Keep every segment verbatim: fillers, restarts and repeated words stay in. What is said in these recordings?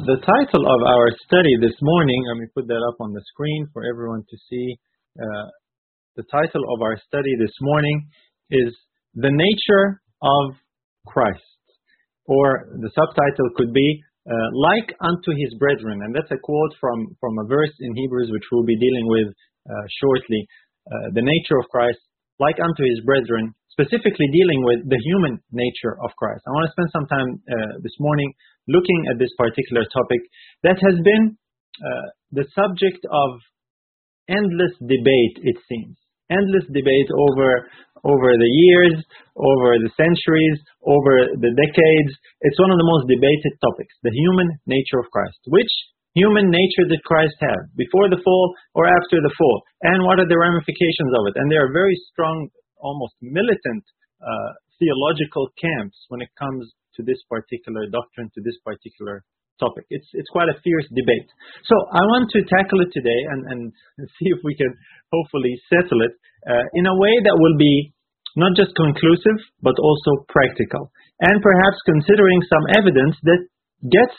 the title of our study this morning, let me put that up on the screen for everyone to see. Uh, the title of our study this morning is The Nature of Christ. Or the subtitle could be, uh, Like unto his brethren. And that's a quote from, from a verse in Hebrews which we'll be dealing with uh, shortly. Uh, the nature of Christ, like unto his brethren, specifically dealing with the human nature of Christ. I want to spend some time uh, this morning looking at this particular topic that has been uh, the subject of endless debate, it seems. Endless debate over over the years, over the centuries, over the decades. It's one of the most debated topics, the human nature of Christ. Which human nature did Christ have, before the fall or after the fall? And what are the ramifications of it? And there are very strong, almost militant uh, theological camps when it comes to this particular doctrine, to this particular topic. It's it's quite a fierce debate. So I want to tackle it today and, and see if we can hopefully settle it uh, in a way that will be not just conclusive, but also practical. And perhaps considering some evidence that gets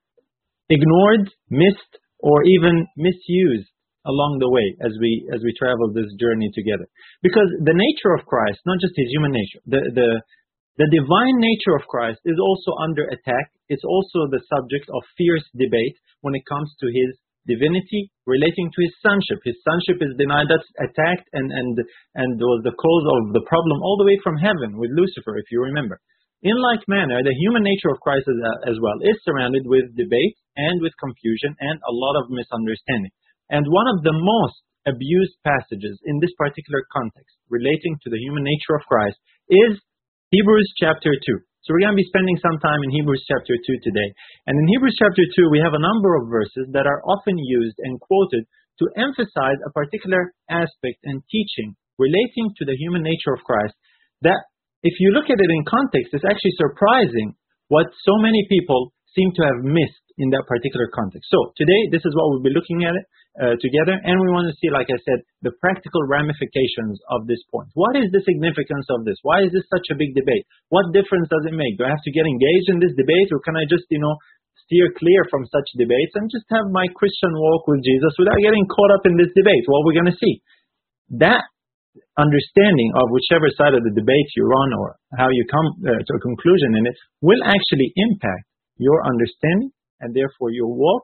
ignored, missed, or even misused along the way as we as we travel this journey together. Because the nature of Christ, not just his human nature, the the the divine nature of Christ is also under attack. It's also the subject of fierce debate when it comes to his divinity relating to his sonship. His sonship is denied, that's attacked and and and was the cause of the problem all the way from heaven with Lucifer, if you remember. In like manner, the human nature of Christ as, as well is surrounded with debate and with confusion and a lot of misunderstanding. And one of the most abused passages in this particular context relating to the human nature of Christ is Hebrews chapter two. So we're going to be spending some time in Hebrews chapter two today. And in Hebrews chapter two, we have a number of verses that are often used and quoted to emphasize a particular aspect and teaching relating to the human nature of Christ that, if you look at it in context, it's actually surprising what so many people seem to have missed in that particular context. So today, this is what we'll be looking at it uh, together, and we want to see, like I said, the practical ramifications of this point. What is the significance of this? Why is this such a big debate? What difference does it make? Do I have to get engaged in this debate, or can I just, you know, steer clear from such debates and just have my Christian walk with Jesus without getting caught up in this debate? Well, we're going to see. That understanding of whichever side of the debate you're on or how you come uh, to a conclusion in it will actually impact your understanding and therefore your walk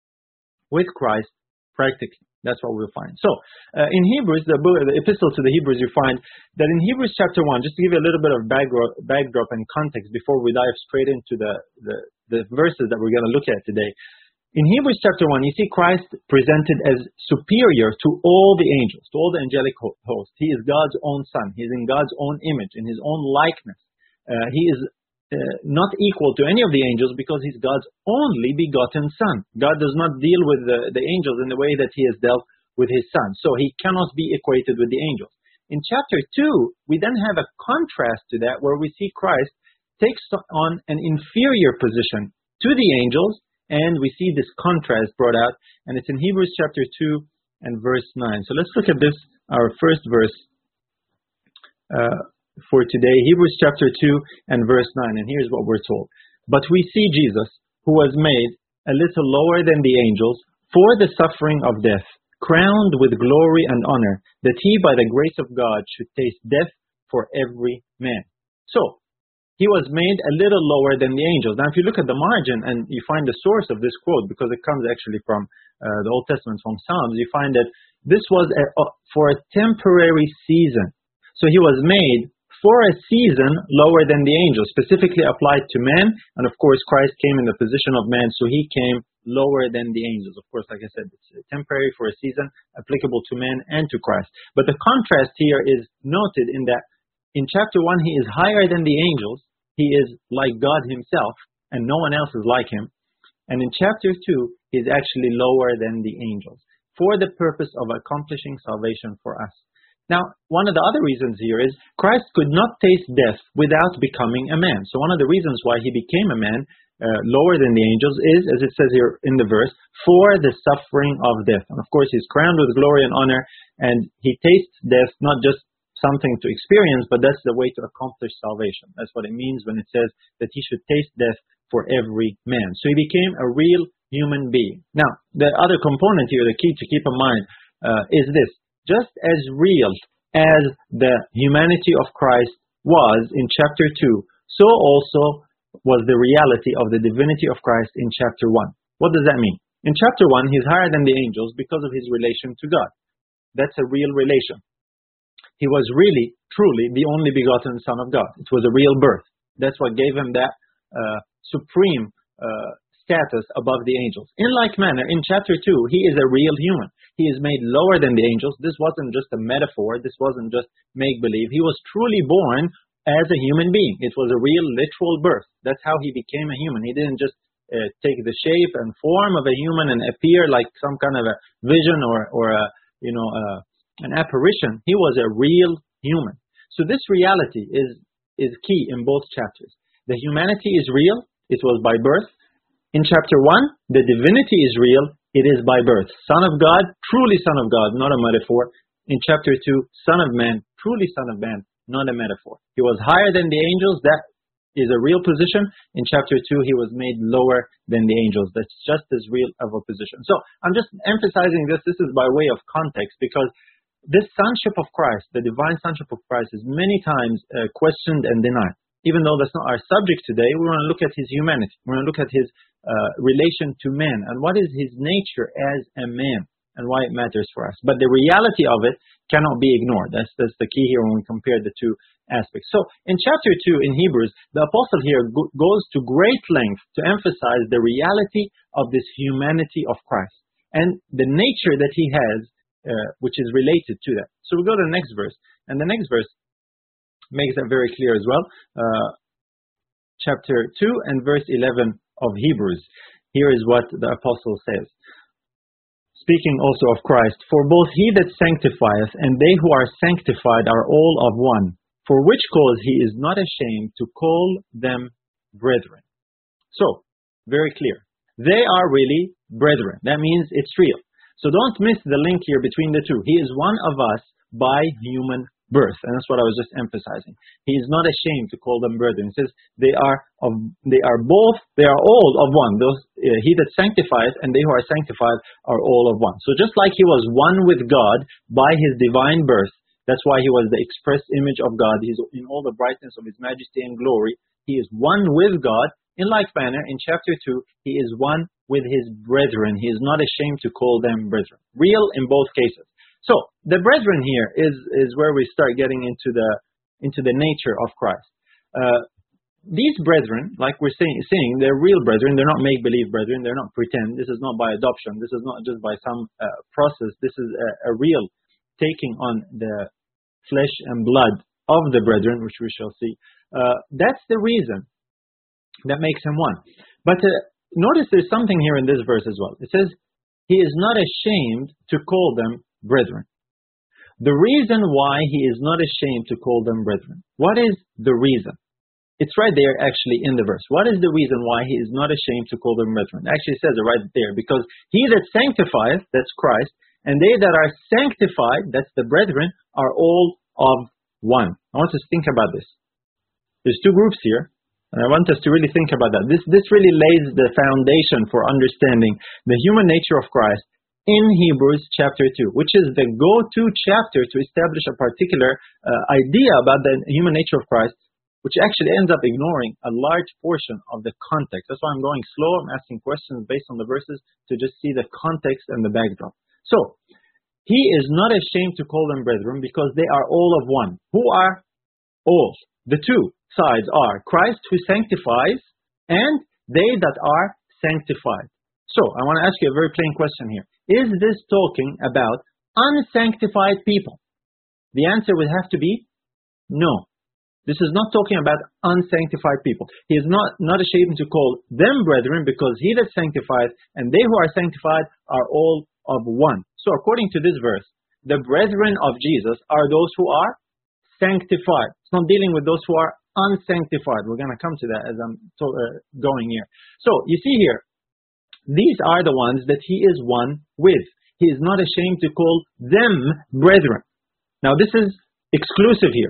with Christ practically. That's what we'll find. So, uh, in Hebrews, the, book, the epistle to the Hebrews, you find that in Hebrews chapter one, just to give you a little bit of backdrop, backdrop and context before we dive straight into the, the, the verses that we're going to look at today. In Hebrews chapter one, you see Christ presented as superior to all the angels, to all the angelic host. He is God's own son. He is in God's own image, in his own likeness. Uh, he is uh, not equal to any of the angels because he's God's only begotten son. God does not deal with the, the angels in the way that he has dealt with his son. So he cannot be equated with the angels. In chapter two, we then have a contrast to that where we see Christ takes on an inferior position to the angels. And we see this contrast brought out, and it's in Hebrews chapter two and verse nine. So let's look at this, our first verse uh, for today, Hebrews chapter two and verse nine. And here's what we're told. But we see Jesus, who was made a little lower than the angels for the suffering of death, crowned with glory and honor, that he by the grace of God should taste death for every man. So, he was made a little lower than the angels. Now, if you look at the margin and you find the source of this quote, because it comes actually from uh, the Old Testament, from Psalms, you find that this was a, uh, for a temporary season. So he was made for a season lower than the angels, specifically applied to man. And of course, Christ came in the position of man, so he came lower than the angels. Of course, like I said, it's temporary for a season, applicable to man and to Christ. But the contrast here is noted in that in chapter one, he is higher than the angels. He is like God himself, and no one else is like him. And in chapter two, he is actually lower than the angels for the purpose of accomplishing salvation for us. Now, one of the other reasons here is Christ could not taste death without becoming a man. So one of the reasons why he became a man, uh, lower than the angels, is, as it says here in the verse, for the suffering of death. And of course, he's crowned with glory and honor, and he tastes death not just something to experience, but that's the way to accomplish salvation. That's what it means when it says that he should taste death for every man. So he became a real human being. Now, the other component here, the key to keep in mind, uh, is this. Just as real as the humanity of Christ was in chapter two, so also was the reality of the divinity of Christ in chapter one. What does that mean? In chapter one, he's higher than the angels because of his relation to God. That's a real relation. He was really, truly the only begotten Son of God. It was a real birth. That's what gave him that uh, supreme uh, status above the angels. In like manner, in chapter two, he is a real human. He is made lower than the angels. This wasn't just a metaphor. This wasn't just make-believe. He was truly born as a human being. It was a real, literal birth. That's how he became a human. He didn't just uh, take the shape and form of a human and appear like some kind of a vision or, or a, you know, uh, an apparition. He was a real human. So this reality is, is key in both chapters. The humanity is real. It was by birth. In chapter one, the divinity is real. It is by birth. Son of God, truly Son of God, not a metaphor. In chapter two, Son of Man, truly Son of Man, not a metaphor. He was higher than the angels. That is a real position. In chapter two, he was made lower than the angels. That's just as real of a position. So I'm just emphasizing this. This is by way of context, because this sonship of Christ, the divine sonship of Christ, is many times uh, questioned and denied. Even though that's not our subject today, we want to look at his humanity. We want to look at his uh, relation to man and what is his nature as a man and why it matters for us. But the reality of it cannot be ignored. That's, that's the key here when we compare the two aspects. So in chapter two in Hebrews, the apostle here go goes to great length to emphasize the reality of this humanity of Christ and the nature that he has, uh, which is related to that. So we go to the next verse. And the next verse makes that very clear as well. Uh, chapter two and verse eleven of Hebrews. Here is what the apostle says. Speaking also of Christ, for both he that sanctifieth and they who are sanctified are all of one, for which cause he is not ashamed to call them brethren. So, very clear. They are really brethren. That means it's real. So don't miss the link here between the two. He is one of us by human birth, and that's what I was just emphasizing. He is not ashamed to call them brethren. He says they are of, they are both, they are all of one. Those uh, he that sanctifieth and they who are sanctified are all of one. So just like he was one with God by his divine birth, that's why he was the express image of God. He's in all the brightness of his majesty and glory. He is one with God. In like manner, in chapter two, he is one with his brethren. He is not ashamed to call them brethren. Real in both cases. So the brethren here is is where we start getting into the into the nature of Christ. Uh, these brethren, like we're saying, saying, they're real brethren. They're not make-believe brethren. They're not pretend. This is not by adoption. This is not just by some uh, process. This is a, a real taking on the flesh and blood of the brethren, which we shall see. Uh, that's the reason that makes him one. But uh, notice there's something here in this verse as well. It says, he is not ashamed to call them brethren. The reason why he is not ashamed to call them brethren. What is the reason? It's right there actually in the verse. What is the reason why he is not ashamed to call them brethren? It actually says it right there. Because he that sanctifieth, that's Christ, and they that are sanctified, that's the brethren, are all of one. I want us to think about this. There's two groups here. And I want us to really think about that. This, this really lays the foundation for understanding the human nature of Christ in Hebrews chapter two, which is the go-to chapter to establish a particular uh, idea about the human nature of Christ, which actually ends up ignoring a large portion of the context. That's why I'm going slow. I'm asking questions based on the verses to just see the context and the backdrop. So, he is not ashamed to call them brethren because they are all of one. Who are all? The two sides are Christ who sanctifies and they that are sanctified. So, I want to ask you a very plain question here. Is this talking about unsanctified people? The answer would have to be no. This is not talking about unsanctified people. He is not, not ashamed to call them brethren because he that sanctifieth and they who are sanctified are all of one. So according to this verse, the brethren of Jesus are those who are sanctified. It's not dealing with those who are unsanctified. We're going to come to that as I'm to, uh, going here. So you see here, these are the ones that he is one with. He is not ashamed to call them brethren. Now this is exclusive here.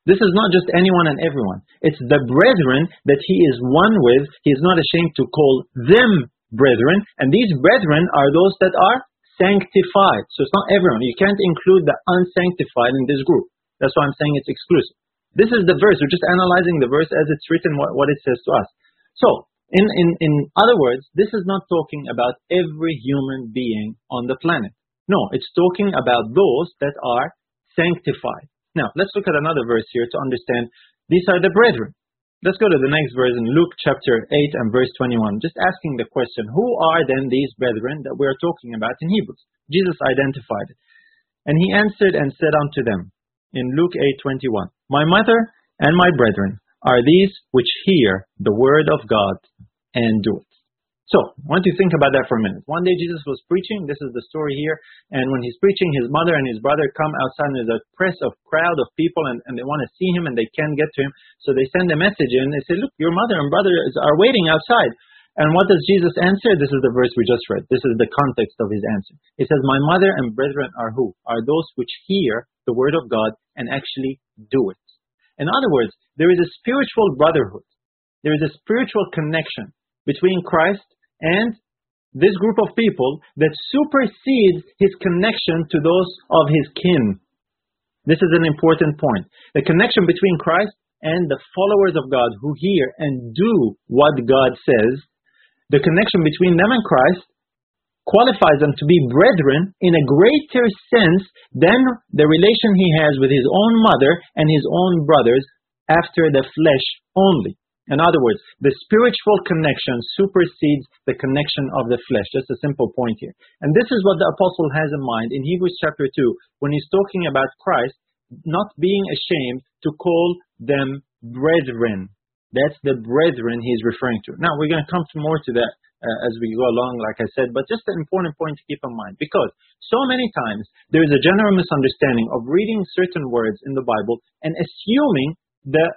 This is not just anyone and everyone. It's the brethren that he is one with. He is not ashamed to call them brethren. And these brethren are those that are sanctified. So it's not everyone. You can't include the unsanctified in this group. That's why I'm saying it's exclusive. This is the verse. We're just analyzing the verse as it's written, what, what it says to us. So, in, in, in other words, this is not talking about every human being on the planet. No, it's talking about those that are sanctified. Now, let's look at another verse here to understand these are the brethren. Let's go to the next verse in Luke chapter eight and verse twenty-one. Just asking the question, who are then these brethren that we are talking about in Hebrews? Jesus identified it. And he answered and said unto them in Luke eight twenty-one, my mother and my brethren are these which hear the word of God and do it. So, I want you to think about that for a minute. One day Jesus was preaching, this is the story here, and when he's preaching, his mother and his brother come outside, and there's a press of crowd of people, and, and they want to see him, and they can't get to him, so they send a message in, they say, look, your mother and brother are waiting outside. And what does Jesus answer? This is the verse we just read. This is the context of his answer. He says, my mother and brethren are who? Are those which hear the word of God and actually do it. In other words, there is a spiritual brotherhood. There is a spiritual connection between Christ and this group of people that supersedes his connection to those of his kin. This is an important point. The connection between Christ and the followers of God who hear and do what God says, the connection between them and Christ qualifies them to be brethren in a greater sense than the relation he has with his own mother and his own brothers after the flesh only. In other words, the spiritual connection supersedes the connection of the flesh. Just a simple point here. And this is what the apostle has in mind in Hebrews chapter two, when he's talking about Christ not being ashamed to call them brethren. That's the brethren he's referring to. Now, we're going to come to more to that uh, as we go along, like I said, but just an important point to keep in mind, because so many times there is a general misunderstanding of reading certain words in the Bible and assuming the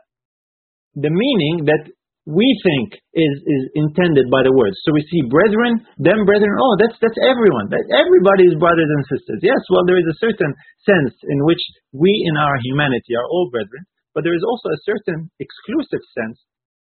the meaning that we think is, is intended by the words. So we see brethren, them brethren, oh, that's that's everyone. That everybody is brothers and sisters. Yes, well, there is a certain sense in which we in our humanity are all brethren, but there is also a certain exclusive sense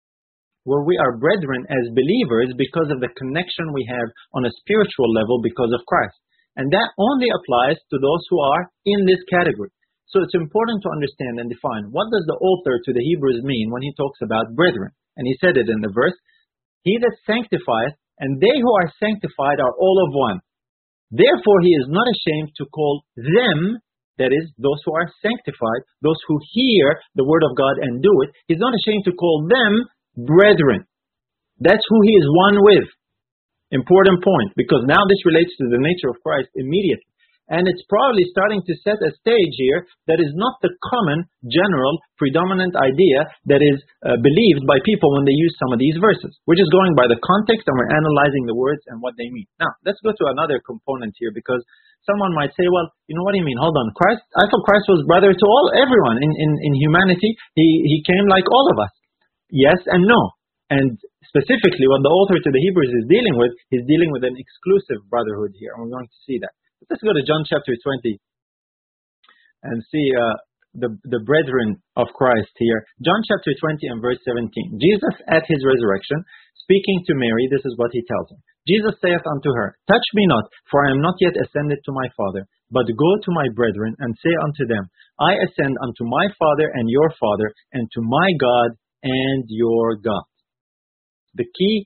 where we are brethren as believers because of the connection we have on a spiritual level because of Christ. And that only applies to those who are in this category. So it's important to understand and define what does the author to the Hebrews mean when he talks about brethren. And he said it in the verse, he that sanctifieth and they who are sanctified are all of one. Therefore he is not ashamed to call them, that is, those who are sanctified, those who hear the word of God and do it, he's not ashamed to call them brethren. That's who he is one with. Important point, because now this relates to the nature of Christ immediately. And it's probably starting to set a stage here that is not the common, general, predominant idea that is uh, believed by people when they use some of these verses. We're just going by the context and we're analyzing the words and what they mean. Now, let's go to another component here, because someone might say, well, you know what do you mean? Hold on, Christ, I thought Christ was brother to all, everyone in, in, in humanity. He, he came like all of us. Yes and no. And specifically what the author to the Hebrews is dealing with, he's dealing with an exclusive brotherhood here. And we're going to see that. Let's go to John chapter twenty and see uh, the, the brethren of Christ here. John chapter twenty and verse seventeen. Jesus at his resurrection, speaking to Mary, this is what he tells her. Jesus saith unto her, touch me not, for I am not yet ascended to my Father, but go to my brethren and say unto them, I ascend unto my Father and your Father, and to my God and your God. The key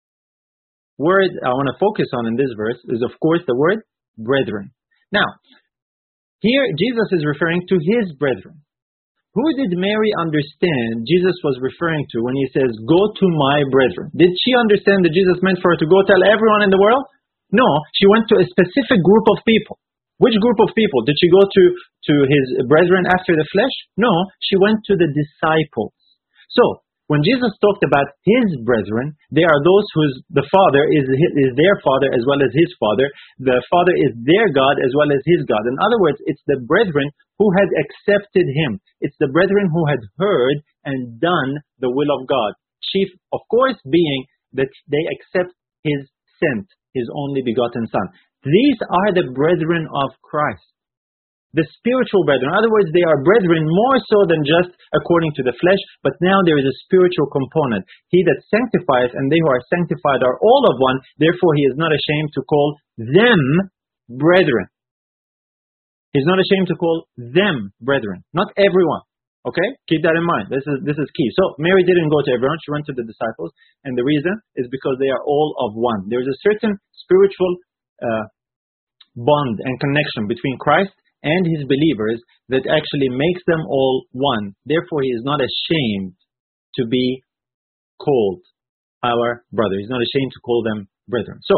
word I want to focus on in this verse is, of course, the word brethren. Now, here Jesus is referring to his brethren. Who did Mary understand Jesus was referring to when he says, go to my brethren? Did she understand that Jesus meant for her to go tell everyone in the world? No, she went to a specific group of people. Which group of people? Did she go to, to his brethren after the flesh? No, she went to the disciples. So, when Jesus talked about his brethren, they are those whose the Father is, is their Father as well as his Father. The Father is their God as well as his God. In other words, it's the brethren who had accepted him. It's the brethren who had heard and done the will of God. Chief, of course, being that they accept his sent, his only begotten Son. These are the brethren of Christ. the spiritual brethren. In other words, they are brethren more so than just according to the flesh, but now there is a spiritual component. He that sanctifieth and they who are sanctified are all of one, therefore he is not ashamed to call them brethren. He's not ashamed to call them brethren, not everyone. Okay? Keep that in mind. This is this is key. So Mary didn't go to everyone, she went to the disciples, and the reason is because they are all of one. There's a certain spiritual uh, bond and connection between Christ and his believers that actually makes them all one. Therefore, he is not ashamed to be called our brother. He's not ashamed to call them brethren. So,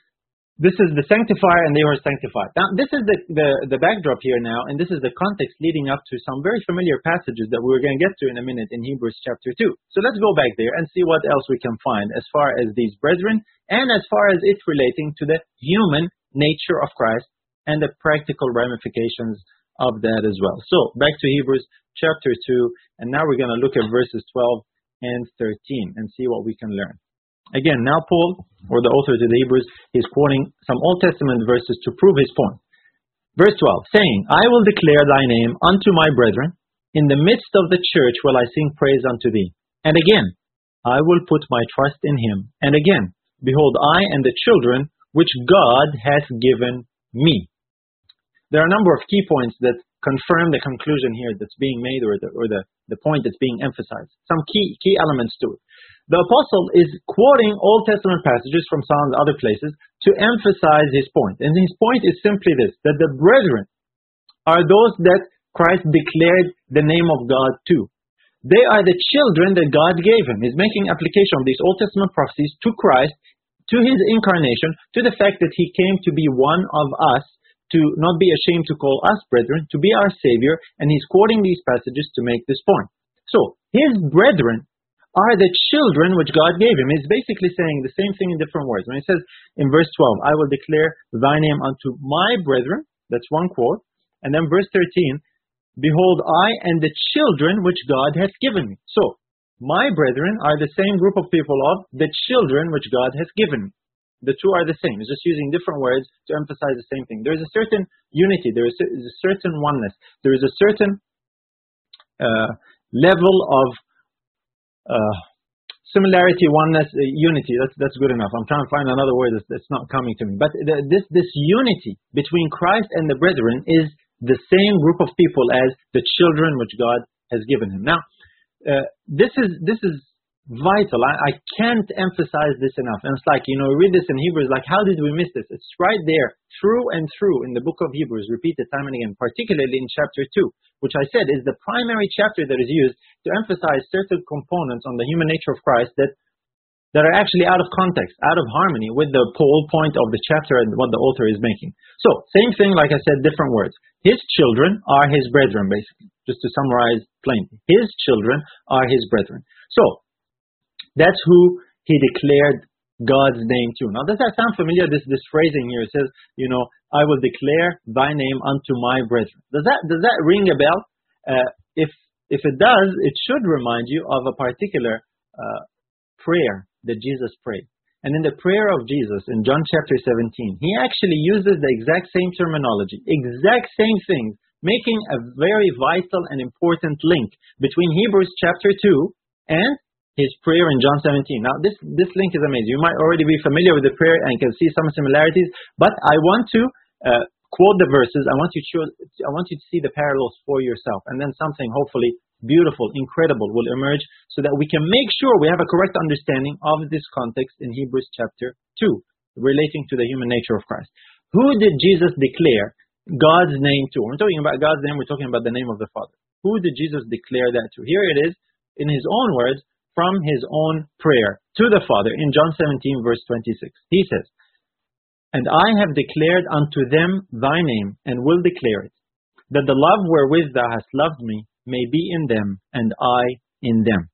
this is the sanctifier and they were sanctified. Now, this is the, the, the backdrop here now, and this is the context leading up to some very familiar passages that we're going to get to in a minute in Hebrews chapter two. So let's go back there and see what else we can find as far as these brethren and as far as it relating to the human nature of Christ and the practical ramifications of that as well. So, back to Hebrews chapter two, and now we're going to look at verses twelve and thirteen and see what we can learn. Again, now Paul, or the author to the Hebrews, is quoting some Old Testament verses to prove his point. Verse twelve, saying, I will declare thy name unto my brethren, in the midst of the church will I sing praise unto thee. And again, I will put my trust in him. And again, behold, I and the children which God hath given me. There are a number of key points that confirm the conclusion here that's being made, or the, or the, the point that's being emphasized. Some key, key elements to it. The apostle is quoting Old Testament passages from Psalms and other places to emphasize his point. And his point is simply this, that the brethren are those that Christ declared the name of God to. They are the children that God gave him. He's making application of these Old Testament prophecies to Christ, to his incarnation, to the fact that he came to be one of us, to not be ashamed to call us brethren, to be our Savior, and he's quoting these passages to make this point. So, his brethren are the children which God gave him. He's basically saying the same thing in different words. When he says in verse twelve, I will declare thy name unto my brethren, that's one quote, and then verse thirteen, behold, I and the children which God hath given me. So, my brethren are the same group of people of the children which God hath given me. The two are the same. It's just using different words to emphasize the same thing. There is a certain unity. There is a certain oneness. There is a certain uh, level of uh, similarity, oneness, uh, unity. That's that's good enough. I'm trying to find another word that's, that's not coming to me. But the, this this unity between Christ and the brethren is the same group of people as the children which God has given him. Now, uh, this is this is. vital. I, I can't emphasize this enough. And it's like, you know, read this in Hebrews, like, how did we miss this? It's right there, through and through in the book of Hebrews, repeated time and again, particularly in chapter two, which I said is the primary chapter that is used to emphasize certain components on the human nature of Christ that that are actually out of context, out of harmony with the whole point of the chapter and what the author is making. So, same thing, like I said, different words. His children are his brethren, basically, just to summarize plainly. His children are his brethren. So, that's who he declared God's name to. Now, does that sound familiar? This this phrasing here, it says, you know, I will declare thy name unto my brethren. Does that does that ring a bell? Uh, if if it does, it should remind you of a particular uh, prayer that Jesus prayed. And in the prayer of Jesus in John chapter seventeen, he actually uses the exact same terminology, exact same things, making a very vital and important link between Hebrews chapter two and his prayer in John seventeen. Now, this, this link is amazing. You might already be familiar with the prayer and can see some similarities, but I want to uh, quote the verses. I want you to I want you to see the parallels for yourself, and then something hopefully beautiful, incredible will emerge so that we can make sure we have a correct understanding of this context in Hebrews chapter two, relating to the human nature of Christ. Who did Jesus declare God's name to? When we're talking about God's name, we're talking about the name of the Father. Who did Jesus declare that to? Here it is, in his own words, from his own prayer to the Father in John seventeen verse twenty-six. He says, and I have declared unto them thy name, and will declare it, that the love wherewith thou hast loved me may be in them, and I in them.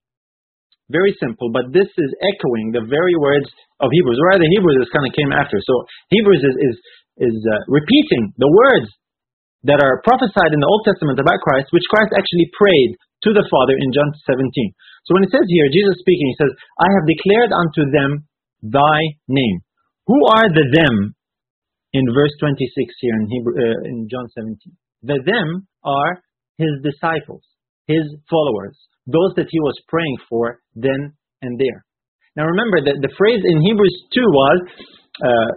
Very simple, but this is echoing the very words of Hebrews. Or rather, Hebrews is kind of came after. So Hebrews is is, is uh, repeating the words that are prophesied in the Old Testament about Christ, which Christ actually prayed to the Father in John seventeen. So when it says here, Jesus speaking, he says, I have declared unto them thy name. Who are the them in verse twenty-six here in Hebrew, uh, in John seventeen? The them are his disciples, his followers, those that he was praying for then and there. Now remember that the phrase in Hebrews two was, uh,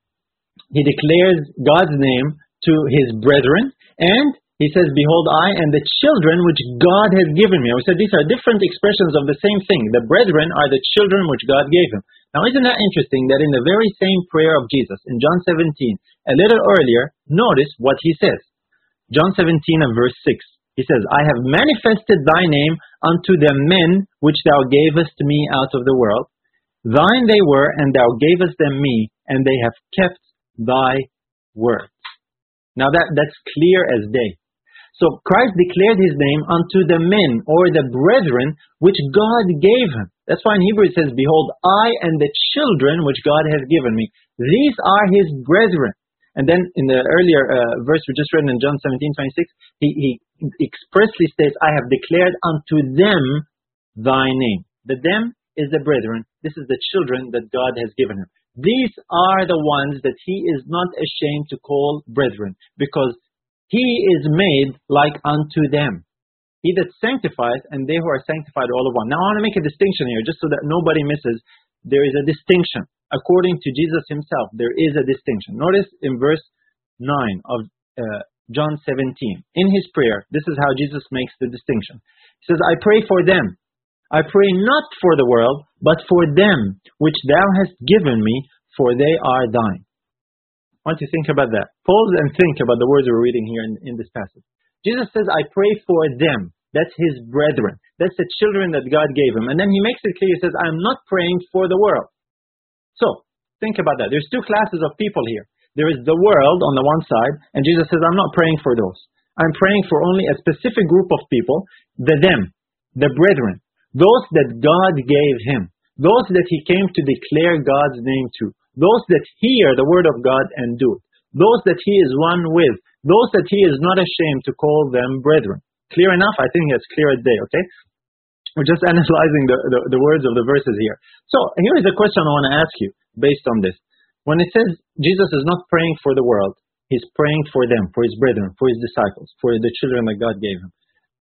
he declares God's name to his brethren, and he says, behold, I and the children which God has given me. We said these are different expressions of the same thing. The brethren are the children which God gave him. Now isn't that interesting that in the very same prayer of Jesus, in John seventeen, a little earlier, notice what he says. John seventeen and verse six. He says, I have manifested thy name unto the men which thou gavest me out of the world. Thine they were, and thou gavest them me, and they have kept thy word. Now that, that's clear as day. So Christ declared his name unto the men, or the brethren, which God gave him. That's why in Hebrew it says, behold, I and the children which God has given me. These are his brethren. And then in the earlier uh, verse we just read in John seventeen twenty-six, he, he expressly states, I have declared unto them thy name. The them is the brethren. This is the children that God has given him. These are the ones that he is not ashamed to call brethren, because he is made like unto them. He that sanctifies, and they who are sanctified all of one. Now I want to make a distinction here, just so that nobody misses. There is a distinction. According to Jesus himself, there is a distinction. Notice in verse nine of uh, John seventeen. In his prayer, this is how Jesus makes the distinction. He says, I pray for them. I pray not for the world, but for them which thou hast given me, for they are thine. I want you to think about that. Pause and think about the words we're reading here in, in this passage. Jesus says, I pray for them. That's his brethren. That's the children that God gave him. And then he makes it clear. He says, I'm not praying for the world. So, think about that. There's two classes of people here. There is the world on the one side, and Jesus says, I'm not praying for those. I'm praying for only a specific group of people, the them, the brethren, those that God gave him, those that he came to declare God's name to, those that hear the word of God and do it, those that he is one with, those that he is not ashamed to call them brethren. Clear enough? I think it's clear as day, okay? We're just analyzing the, the, the words of the verses here. So here is a question I want to ask you based on this. When it says Jesus is not praying for the world, he's praying for them, for his brethren, for his disciples, for the children that God gave him.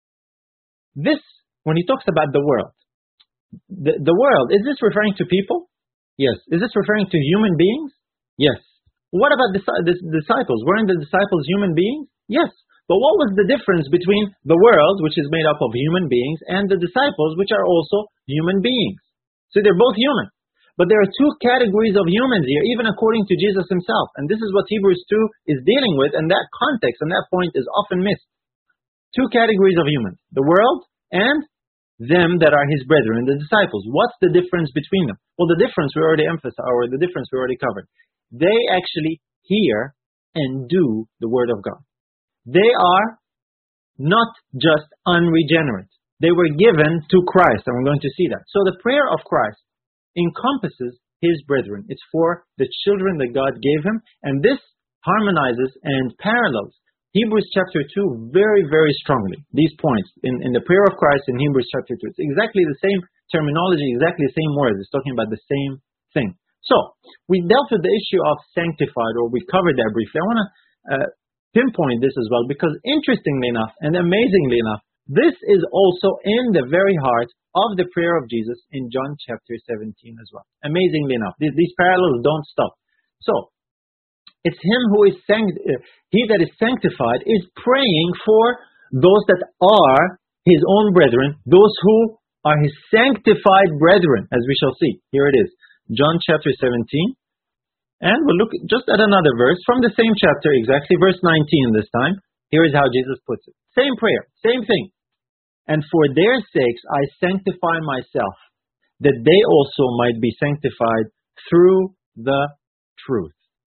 This, when he talks about the world, the, the world, is this referring to people? Yes. Is this referring to human beings? Yes. What about the, the disciples? Weren't the disciples human beings? Yes. But what was the difference between the world, which is made up of human beings, and the disciples, which are also human beings? So they're both human. But there are two categories of humans here, even according to Jesus himself. And this is what Hebrews two is dealing with, and that context and that point is often missed. Two categories of humans, the world and them that are his brethren, the disciples. What's the difference between them? Well, the difference we already emphasized, or the difference we already covered. They actually hear and do the word of God. They are not just unregenerate. They were given to Christ, and we're going to see that. So the prayer of Christ encompasses his brethren. It's for the children that God gave him, and this harmonizes and parallels Hebrews chapter two very, very strongly. These points in, in the prayer of Christ in Hebrews chapter two. It's exactly the same terminology, exactly the same words. It's talking about the same thing. So, we dealt with the issue of sanctified, or we covered that briefly. I want to uh, pinpoint this as well, because interestingly enough and amazingly enough, this is also in the very heart of the prayer of Jesus in John chapter seventeen as well. Amazingly enough, these, these parallels don't stop. So, it's him who is sanct- uh, he that is sanctified is praying for those that are his own brethren, those who are his sanctified brethren, as we shall see. Here it is, John chapter seventeen. And we'll look just at another verse from the same chapter, exactly verse nineteen this time. Here is how Jesus puts it. Same prayer, same thing. And for their sakes I sanctify myself, that they also might be sanctified through the truth.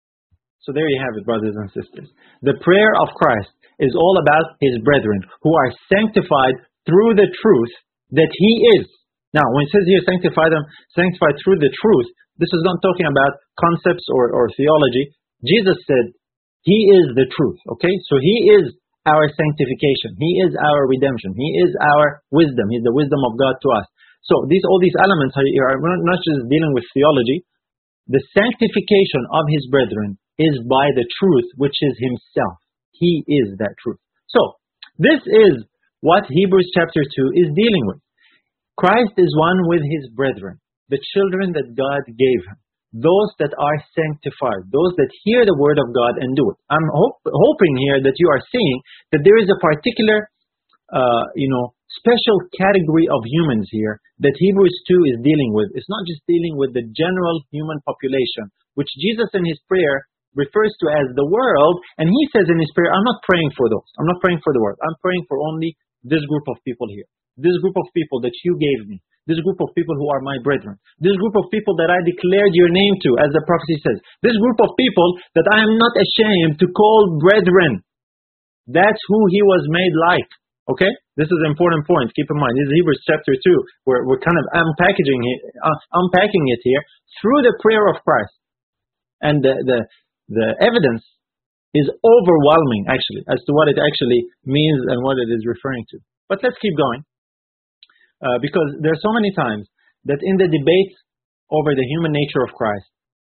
So there you have it, brothers and sisters. The prayer of Christ is all about his brethren who are sanctified through the truth that he is. Now, when it says here sanctify them, sanctified through the truth, this is not talking about concepts or, or theology. Jesus said, he is the truth, okay? So he is our sanctification. He is our redemption. He is our wisdom. He's the wisdom of God to us. So these all these elements are, are not just dealing with theology. The sanctification of his brethren is by the truth, which is himself. He is that truth. So, this is what Hebrews chapter two is dealing with. Christ is one with His brethren, the children that God gave Him, those that are sanctified, those that hear the word of God and do it. I'm hope, hoping here that you are seeing that there is a particular, uh, you know, special category of humans here that Hebrews two is dealing with. It's not just dealing with the general human population, which Jesus in His prayer refers to as the world, and He says in His prayer, I'm not praying for those. I'm not praying for the world. I'm praying for only this group of people here. This group of people that you gave me. This group of people who are my brethren. This group of people that I declared your name to, as the prophecy says. This group of people that I am not ashamed to call brethren. That's who He was made like. Okay? This is an important point. Keep in mind, this is Hebrews chapter two. We're, we're kind of unpackaging it, uh, unpacking it here through the prayer of Christ. And the, the, the evidence is overwhelming, actually, as to what it actually means and what it is referring to. But let's keep going. Uh, because there are so many times that in the debate over the human nature of Christ,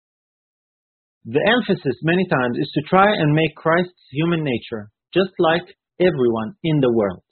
the emphasis many times is to try and make Christ's human nature just like everyone in the world.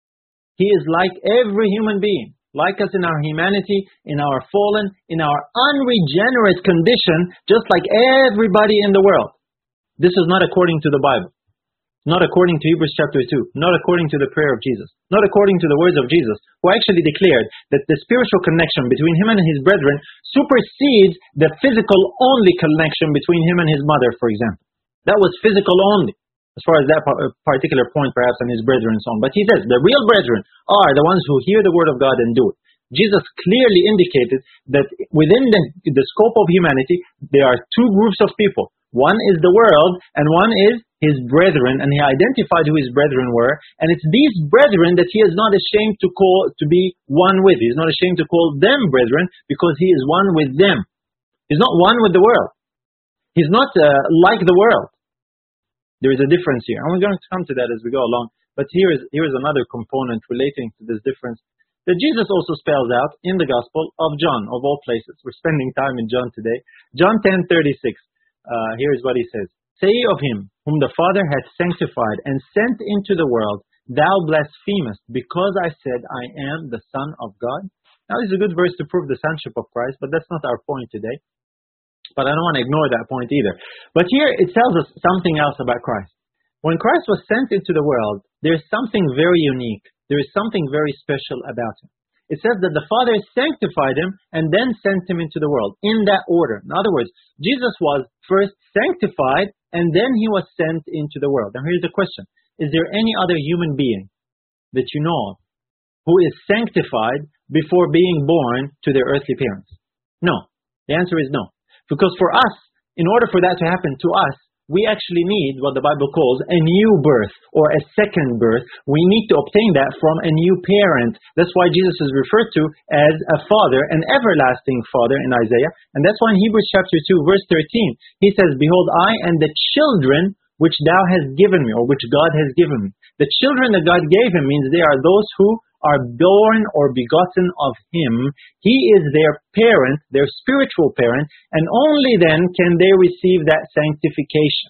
He is like every human being, like us in our humanity, in our fallen, in our unregenerate condition, just like everybody in the world. This is not according to the Bible. Not according to Hebrews chapter two, not according to the prayer of Jesus, not according to the words of Jesus, who actually declared that the spiritual connection between Him and His brethren supersedes the physical only connection between Him and His mother, for example. That was physical only, as far as that particular point perhaps, and His brethren and so on. But He says the real brethren are the ones who hear the word of God and do it. Jesus clearly indicated that within the, the scope of humanity, there are two groups of people. One is the world, and one is His brethren, and He identified who His brethren were, and it's these brethren that He is not ashamed to call, to be one with. He is not ashamed to call them brethren, because He is one with them. He's not one with the world. He's not uh, like the world. There is a difference here, and we're going to come to that as we go along, but here is, here is another component relating to this difference that Jesus also spells out in the Gospel of John, of all places. We're spending time in John today. John ten thirty-six. Uh, here is what He says. Say of Him, whom the Father hath sanctified and sent into the world, thou blasphemest, because I said, I am the Son of God. Now, this is a good verse to prove the sonship of Christ, but that's not our point today. But I don't want to ignore that point either. But here it tells us something else about Christ. When Christ was sent into the world, there's something very unique. There is something very special about Him. It says that the Father sanctified Him and then sent Him into the world, in that order. In other words, Jesus was first sanctified and then He was sent into the world. Now here's the question. Is there any other human being that you know of who is sanctified before being born to their earthly parents? No. The answer is no. Because for us, in order for that to happen to us, we actually need what the Bible calls a new birth or a second birth. We need to obtain that from a new parent. That's why Jesus is referred to as a father, an everlasting father in Isaiah. And that's why in Hebrews chapter two, verse thirteen, He says, Behold, I and the children which thou hast given me, or which God has given me. The children that God gave Him means they are those who are born or begotten of Him. He is their parent, their spiritual parent, and only then can they receive that sanctification.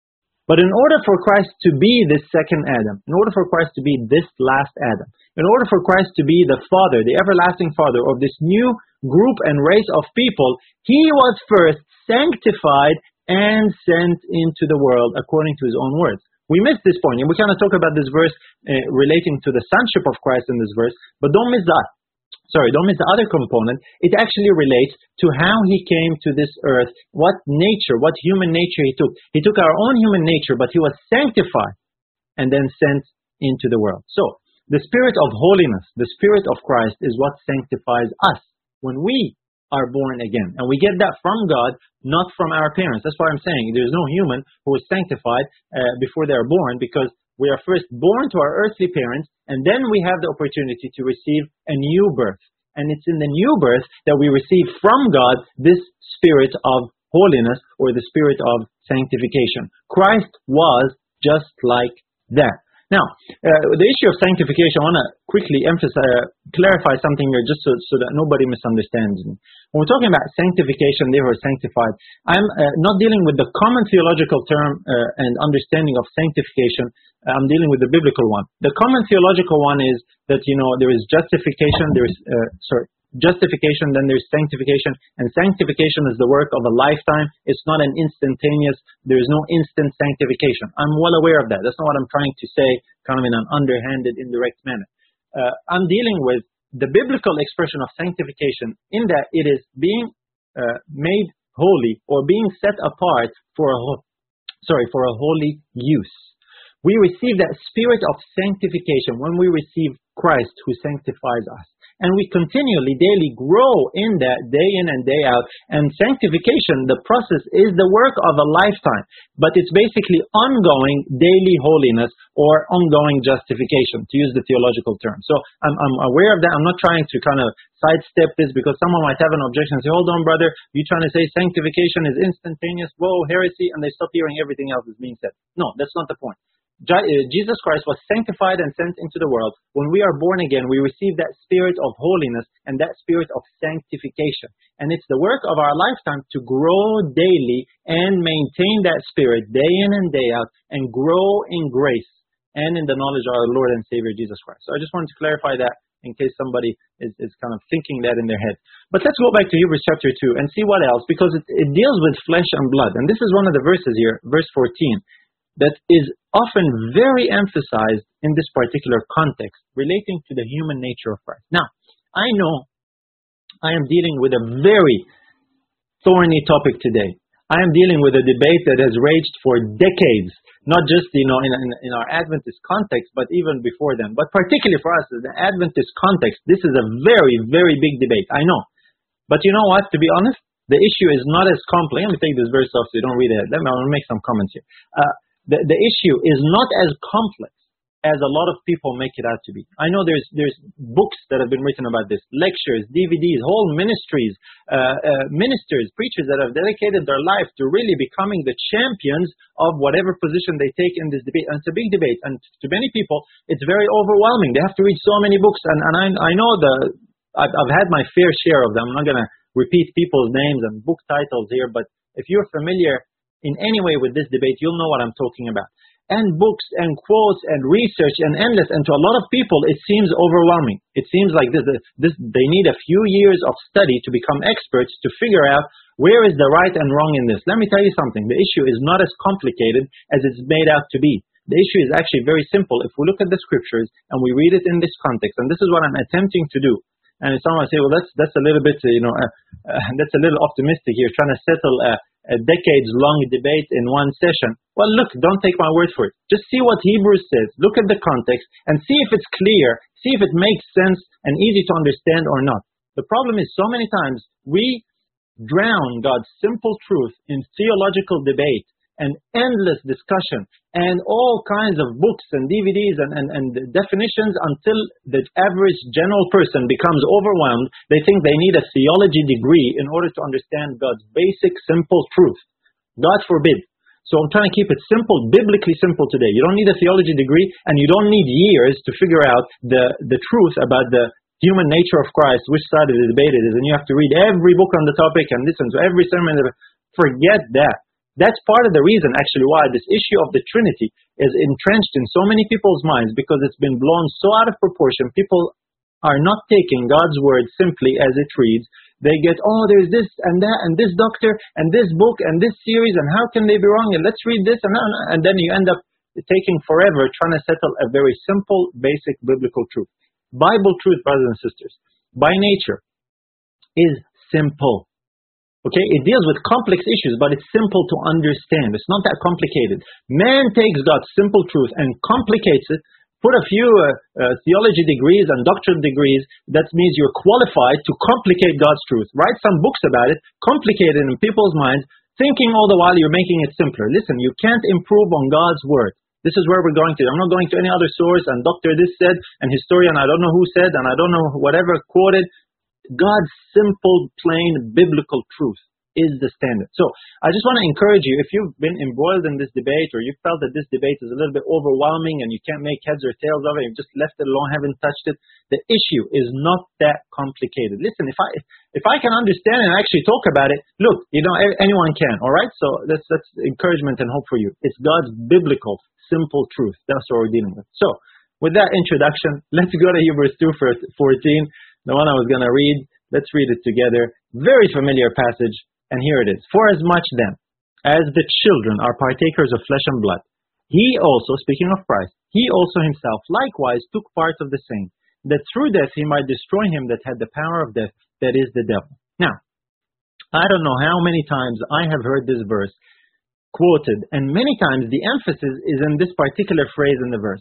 But in order for Christ to be this second Adam, in order for Christ to be this last Adam, in order for Christ to be the Father, the everlasting Father of this new group and race of people, He was first sanctified and sent into the world according to His own words. We missed this point, and we kind of talk about this verse uh, relating to the sonship of Christ in this verse, but don't miss that. Sorry, don't miss the other component. It actually relates to how He came to this earth, what nature, what human nature He took. He took our own human nature, but He was sanctified and then sent into the world. So, the Spirit of holiness, the Spirit of Christ is what sanctifies us when we are born again. And we get that from God, not from our parents. That's why I'm saying there's no human who is sanctified uh, before they are born, because we are first born to our earthly parents, and then we have the opportunity to receive a new birth. And it's in the new birth that we receive from God this Spirit of holiness, or the Spirit of sanctification. Christ was just like that. Now, uh, the issue of sanctification, I want to quickly emphasize, clarify something here just so, so that nobody misunderstands me. When we're talking about sanctification, therefore sanctified, I'm uh, not dealing with the common theological term uh, and understanding of sanctification. I'm dealing with the biblical one. The common theological one is that, you know, there is justification, there is, uh, sorry, justification, then there's sanctification, and sanctification is the work of a lifetime. It's not an instantaneous, there is no instant sanctification. I'm well aware of that. That's not what I'm trying to say kind of in an underhanded, indirect manner. Uh, I'm dealing with the biblical expression of sanctification in that it is being uh, made holy or being set apart for a, sorry, for a holy use. We receive that spirit of sanctification when we receive Christ who sanctifies us. And we continually, daily grow in that day in and day out. And sanctification, the process, is the work of a lifetime. But it's basically ongoing daily holiness or ongoing justification, to use the theological term. So I'm, I'm aware of that. I'm not trying to kind of sidestep this because someone might have an objection and say, hold on, brother, you're trying to say sanctification is instantaneous, whoa, heresy, and they stop hearing everything else that's being said. No, that's not the point. Jesus Christ was sanctified and sent into the world. When we are born again, we receive that spirit of holiness and that spirit of sanctification. And it's the work of our lifetime to grow daily and maintain that spirit day in and day out and grow in grace and in the knowledge of our Lord and Savior Jesus Christ. So I just wanted to clarify that in case somebody is, is kind of thinking that in their head. But let's go back to Hebrews chapter two and see what else, because it, it deals with flesh and blood. And this is one of the verses here, verse fourteen. That is often very emphasized in this particular context relating to the human nature of Christ. Now, I know I am dealing with a very thorny topic today. I am dealing with a debate that has raged for decades, not just, you know, in, in, in our Adventist context, but even before then. But particularly for us, in the Adventist context, this is a very, very big debate. I know. But you know what? To be honest, the issue is not as complex. Let me take this verse off so you don't read it. Let me, I'll make some comments here. Uh, The, the issue is not as complex as a lot of people make it out to be. I know there's there's books that have been written about this, lectures, D V Ds, whole ministries, uh, uh, ministers, preachers that have dedicated their life to really becoming the champions of whatever position they take in this debate. And it's a big debate. And to many people, it's very overwhelming. They have to read so many books. And, and I, I know the I've, I've had my fair share of them. I'm not going to repeat people's names and book titles here, but if you're familiar in any way with this debate, you'll know what I'm talking about. And books and quotes and research and endless, and to a lot of people it seems overwhelming. It seems like this, this they need a few years of study to become experts to figure out where is the right and wrong in this. Let me tell you something, the issue is not as complicated as it's made out to be. The issue is actually very simple. If we look at the scriptures and we read it in this context, and this is what I'm attempting to do. And someone might say, well, that's that's a little bit, you know, uh, uh, that's a little optimistic here, trying to settle a, a decades-long debate in one session. Well, look, don't take my word for it. Just see what Hebrews says. Look at the context and see if it's clear, see if it makes sense and easy to understand or not. The problem is so many times we drown God's simple truth in theological debate and endless discussion and all kinds of books and D V Ds and, and, and definitions until the average general person becomes overwhelmed. They think they need a theology degree in order to understand God's basic, simple truth. God forbid. So I'm trying to keep it simple, biblically simple today. You don't need a theology degree and you don't need years to figure out the, the truth about the human nature of Christ, which side of the debate it is. And you have to read every book on the topic and listen to every sermon. Forget that. That's part of the reason, actually, why this issue of the Trinity is entrenched in so many people's minds, because it's been blown so out of proportion. People are not taking God's word simply as it reads. They get, oh, there's this and that and this doctor and this book and this series, and how can they be wrong? And let's read this, and, and then you end up taking forever trying to settle a very simple, basic biblical truth. Bible truth, brothers and sisters, by nature, is simple. Okay, it deals with complex issues, but it's simple to understand. It's not that complicated. Man takes God's simple truth and complicates it, put a few uh, uh, theology degrees and doctorate degrees. That means you're qualified to complicate God's truth. Write some books about it, complicate it in people's minds, thinking all the while you're making it simpler. Listen, you can't improve on God's word. This is where we're going to. I'm not going to any other source, and doctor this said, and historian I don't know who said, and I don't know whatever quoted. God's simple, plain, biblical truth is the standard. So I just want to encourage you, if you've been embroiled in this debate, or you felt that this debate is a little bit overwhelming and you can't make heads or tails of it, you've just left it alone, haven't touched it, the issue is not that complicated. Listen, if I if I can understand and actually talk about it, look, you know, anyone can, all right? So that's, that's encouragement and hope for you. It's God's biblical, simple truth. That's what we're dealing with. So with that introduction, let's go to Hebrews two fourteen, the one I was going to read. Let's read it together. Very familiar passage, and here it is. For as much then as the children are partakers of flesh and blood, he also, speaking of Christ, he also himself likewise took part of the same, that through death he might destroy him that had the power of death, that is the devil. Now, I don't know how many times I have heard this verse quoted, and many times the emphasis is in this particular phrase in the verse.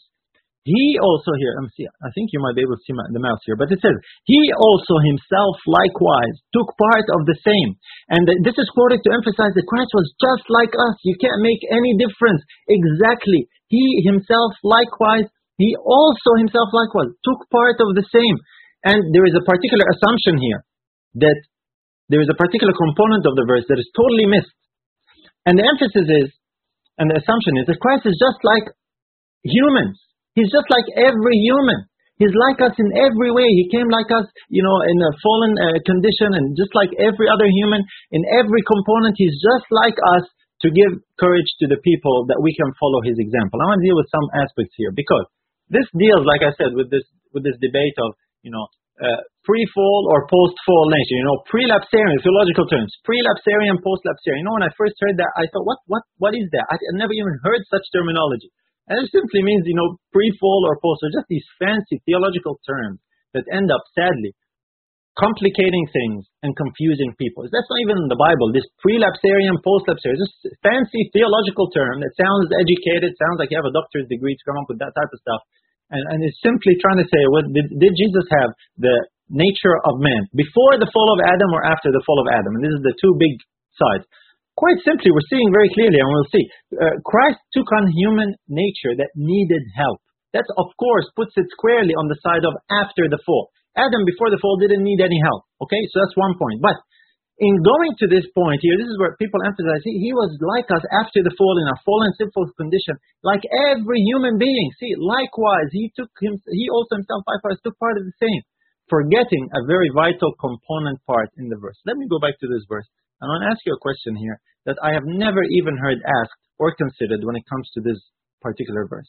He also here, let me see, I think you might be able to see my, the mouse here, but it says, he also himself likewise took part of the same. And this is quoted to emphasize that Christ was just like us. You can't make any difference. Exactly. He himself likewise, he also himself likewise took part of the same. And there is a particular assumption here, that there is a particular component of the verse that is totally missed. And the emphasis is, and the assumption is that Christ is just like humans. He's just like every human. He's like us in every way. He came like us, you know, in a fallen uh, condition, and just like every other human, in every component, he's just like us, to give courage to the people that we can follow his example. I want to deal with some aspects here, because this deals, like I said, with this with this debate of, you know, uh, pre-fall or post-fall nature. You know, pre-lapsarian, theological terms, pre-lapsarian, post-lapsarian. You know, when I first heard that, I thought, what, what, what is that? I, I never even heard such terminology. And it simply means, you know, pre-fall or post, or just these fancy theological terms that end up, sadly, complicating things and confusing people. That's not even in the Bible. This pre-lapsarian, post-lapsarian, just fancy theological term that sounds educated, sounds like you have a doctorate degree to come up with that type of stuff. And, and it's simply trying to say, well, did, did Jesus have the nature of man before the fall of Adam or after the fall of Adam? And this is the two big sides. Quite simply, we're seeing very clearly, and we'll see, uh, Christ took on human nature that needed help. That, of course, puts it squarely on the side of after the fall. Adam, before the fall, didn't need any help. Okay, so that's one point. But in going to this point here, this is where people emphasize, he, he was like us after the fall, in our fallen, sinful condition, like every human being. See, likewise, he took him, he also himself likewise took part of the same, forgetting a very vital component part in the verse. Let me go back to this verse. I want to ask you a question here that I have never even heard asked or considered when it comes to this particular verse.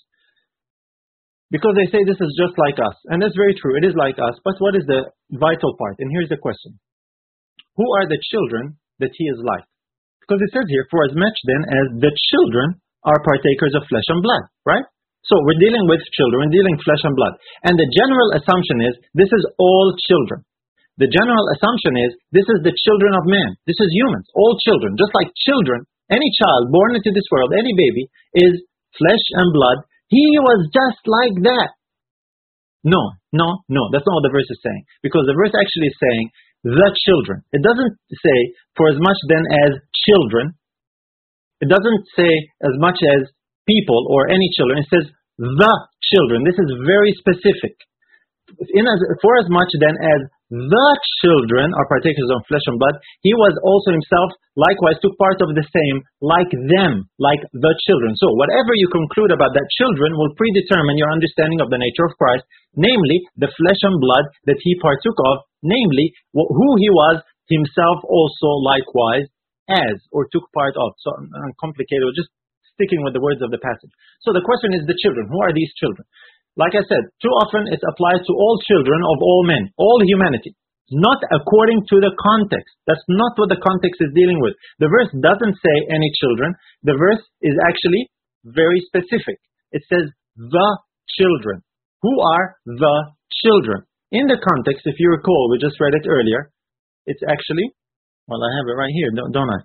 Because they say this is just like us. And that's very true. It is like us. But what is the vital part? And here's the question. Who are the children that he is like? Because it says here, for as much then as the children are partakers of flesh and blood. Right? So we're dealing with children. We're dealing flesh and blood. And the general assumption is this is all children. The general assumption is, this is the children of man. This is humans, all children. Just like children, any child born into this world, any baby, is flesh and blood. He was just like that. No, no, no. That's not what the verse is saying. Because the verse actually is saying, the children. It doesn't say, for as much then as children. It doesn't say as much as people or any children. It says, the children. This is very specific. In as, for as much then as the children are partakers of flesh and blood, he was also himself likewise took part of the same, like them, like the children. So whatever you conclude about that children will predetermine your understanding of the nature of Christ, namely the flesh and blood that he partook of, namely who he was himself also likewise as, or took part of. So uncomplicated, just sticking with the words of the passage. So the question is the children. Who are these children? Like I said, too often it's applied to all children of all men, all humanity, not according to the context. That's not what the context is dealing with. The verse doesn't say any children. The verse is actually very specific. It says the children. Who are the children? In the context, if you recall, we just read it earlier, it's actually, well, I have it right here, don't, don't I?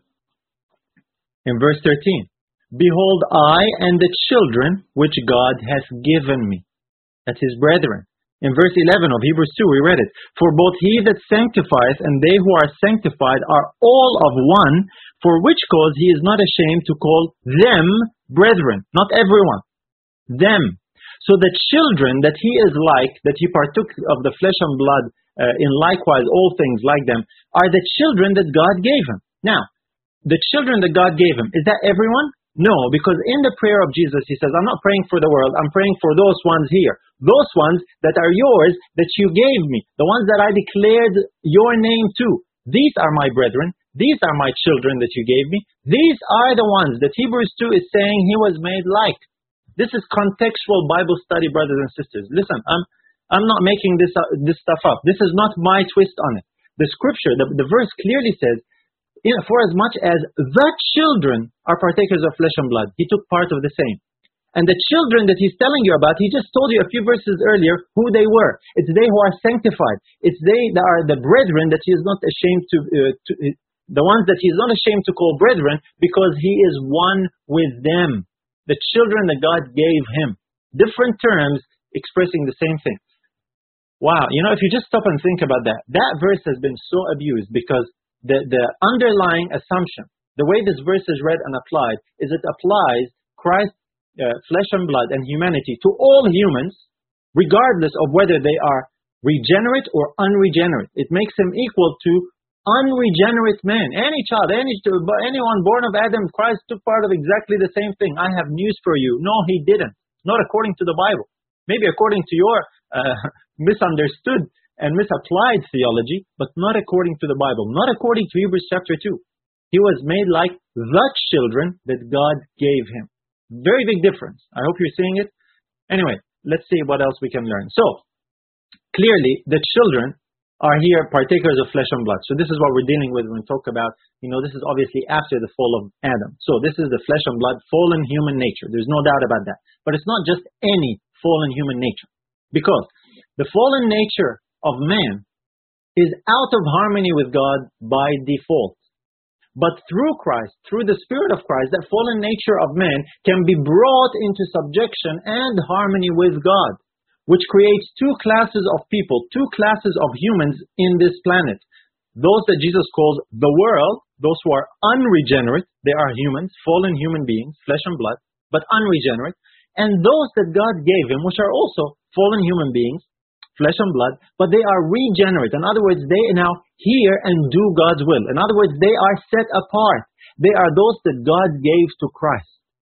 In verse thirteen, behold, I and the children which God hath given me. That's his brethren. In verse eleven of Hebrews two, we read it. For both he that sanctifieth and they who are sanctified are all of one, for which cause he is not ashamed to call them brethren. Not everyone. Them. So the children that he is like, that he partook of the flesh and blood, uh, in likewise all things like them, are the children that God gave him. Now, the children that God gave him, is that everyone? No, because in the prayer of Jesus, he says, I'm not praying for the world, I'm praying for those ones here. Those ones that are yours, that you gave me. The ones that I declared your name to. These are my brethren. These are my children that you gave me. These are the ones that Hebrews two is saying he was made like. This is contextual Bible study, brothers and sisters. Listen, I'm I'm not making this uh, this stuff up. This is not my twist on it. The scripture, the, the verse clearly says, you know, for as much as the children are partakers of flesh and blood, he took part of the same. And the children that he's telling you about, he just told you a few verses earlier who they were. It's they who are sanctified. It's they that are the brethren that he is not ashamed to, uh, to uh, the ones that he is not ashamed to call brethren, because he is one with them. The children that God gave him. Different terms expressing the same thing. Wow, you know, if you just stop and think about that, that verse has been so abused because the, the underlying assumption, the way this verse is read and applied, is it applies Christ's uh, flesh and blood and humanity to all humans, regardless of whether they are regenerate or unregenerate. It makes them equal to unregenerate men. Any child, any anyone born of Adam, Christ took part of exactly the same thing. I have news for you. No, he didn't. Not according to the Bible. Maybe according to your uh, misunderstood and misapplied theology, but not according to the Bible. Not according to Hebrews chapter two. He was made like the children that God gave him. Very big difference. I hope you're seeing it. Anyway, let's see what else we can learn. So, clearly, the children are here partakers of flesh and blood. So this is what we're dealing with when we talk about, you know, this is obviously after the fall of Adam. So this is the flesh and blood, fallen human nature. There's no doubt about that. But it's not just any fallen human nature. Because the fallen nature of man is out of harmony with God by default. But through Christ, through the Spirit of Christ, that fallen nature of man can be brought into subjection and harmony with God, which creates two classes of people, two classes of humans in this planet. Those that Jesus calls the world, those who are unregenerate, they are humans, fallen human beings, flesh and blood, but unregenerate. And those that God gave him, which are also fallen human beings, flesh and blood, but they are regenerate. In other words, they now hear and do God's will. In other words, they are set apart. They are those that God gave to Christ.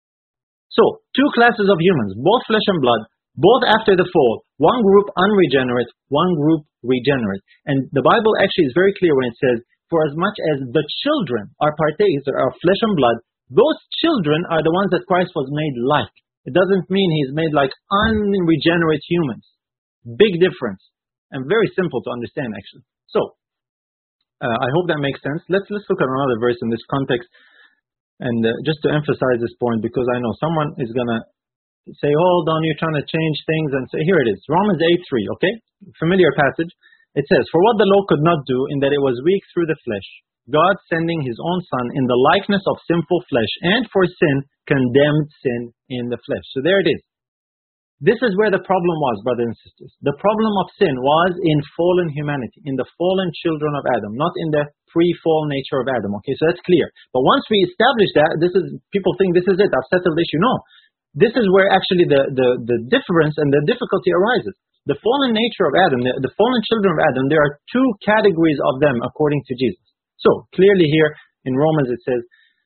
So, two classes of humans, both flesh and blood, both after the fall, one group unregenerate, one group regenerate. And the Bible actually is very clear when it says, for as much as the children are partakers of flesh and blood, those children are the ones that Christ was made like. It doesn't mean he's made like unregenerate humans. Big difference. And very simple to understand, actually. So, uh, I hope that makes sense. Let's, let's look at another verse in this context. And uh, just to emphasize this point, because I know someone is going to say, hold on, you're trying to change things, and say, here it is, Romans eight three, okay? Familiar passage. It says, for what the law could not do, in that it was weak through the flesh, God sending his own Son in the likeness of sinful flesh, and for sin, condemned sin in the flesh. So there it is. This is where the problem was, brothers and sisters. The problem of sin was in fallen humanity, in the fallen children of Adam, not in the pre-fall nature of Adam. Okay, so that's clear. But once we establish that, this is, people think this is it, I've settled the issue. No. This is where actually the, the, the difference and the difficulty arises. The fallen nature of Adam, the, the fallen children of Adam, there are two categories of them according to Jesus. So, clearly here in Romans it says,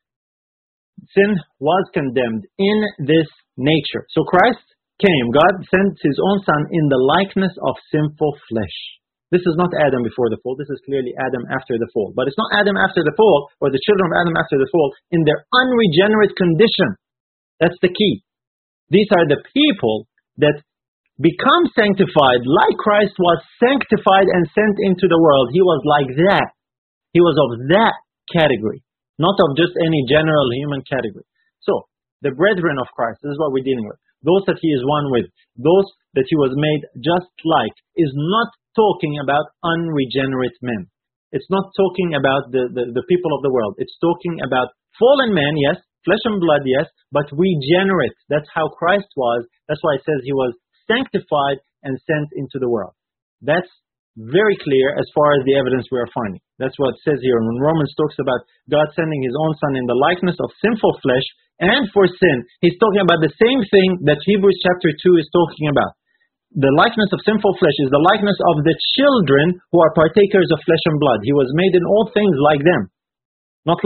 sin was condemned in this nature. So Christ came, God sent his own Son in the likeness of sinful flesh. This is not Adam before the fall, this is clearly Adam after the fall. But it's not Adam after the fall, or the children of Adam after the fall, in their unregenerate condition. That's the key. These are the people that become sanctified like Christ was sanctified and sent into the world. He was like that. He was of that category, not of just any general human category. So, the brethren of Christ, this is what we're dealing with. Those that he is one with, those that he was made just like, is not talking about unregenerate men. It's not talking about the, the, the people of the world. It's talking about fallen men, yes, flesh and blood, yes, but regenerate. That's how Christ was. That's why it says he was sanctified and sent into the world. That's very clear as far as the evidence we are finding. That's what it says here. When Romans talks about God sending his own Son in the likeness of sinful flesh and for sin, he's talking about the same thing that Hebrews chapter two is talking about. The likeness of sinful flesh is the likeness of the children who are partakers of flesh and blood. He was made in all things like them. Not like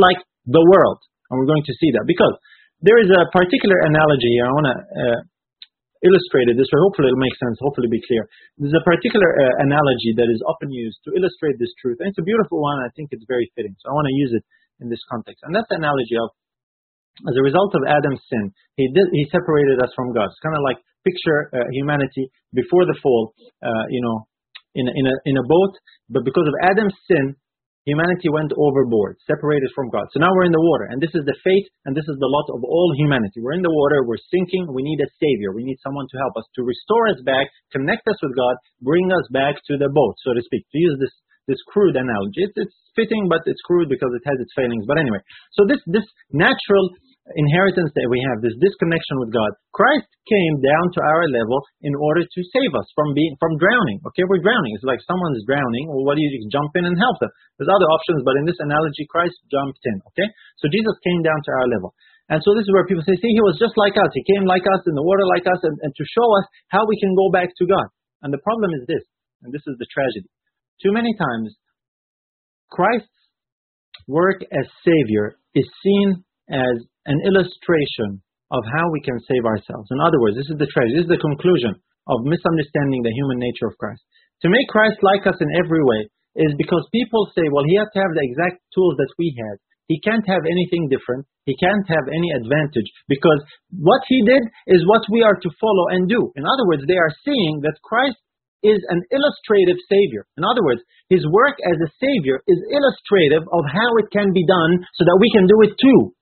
the world. And we're going to see that because there is a particular analogy here. I want to uh, illustrate it this way. Hopefully it'll make sense. Hopefully it'll be clear. There's a particular uh, analogy that is often used to illustrate this truth. And it's a beautiful one. I think it's very fitting. So I want to use it in this context. And that's the analogy of, as a result of Adam's sin, he did, he separated us from God. It's kind of like picture uh, humanity before the fall, uh, you know, in a, in a in a boat. But because of Adam's sin, humanity went overboard, separated from God. So now we're in the water, and this is the fate, and this is the lot of all humanity. We're in the water, we're sinking. We need a savior. We need someone to help us, to restore us back, connect us with God, bring us back to the boat, so to speak. To use this this crude analogy, it's, it's fitting, but it's crude because it has its failings. But anyway, so this this natural inheritance that we have, this disconnection with God, Christ came down to our level in order to save us from being from drowning. Okay, we're drowning. It's like someone's drowning. Well, what do you do? You jump in and help them. There's other options, but in this analogy, Christ jumped in. Okay, so Jesus came down to our level. And so this is where people say, see, he was just like us. He came like us, in the water like us, and, and to show us how we can go back to God. And the problem is this, and this is the tragedy. Too many times, Christ's work as Savior is seen as an illustration of how we can save ourselves. In other words, this is the tragedy, this is the conclusion of misunderstanding the human nature of Christ. To make Christ like us in every way is because people say, well, he has to have the exact tools that we had. He can't have anything different. He can't have any advantage because what he did is what we are to follow and do. In other words, they are seeing that Christ is an illustrative Savior. In other words, his work as a Savior is illustrative of how it can be done so that we can do it too.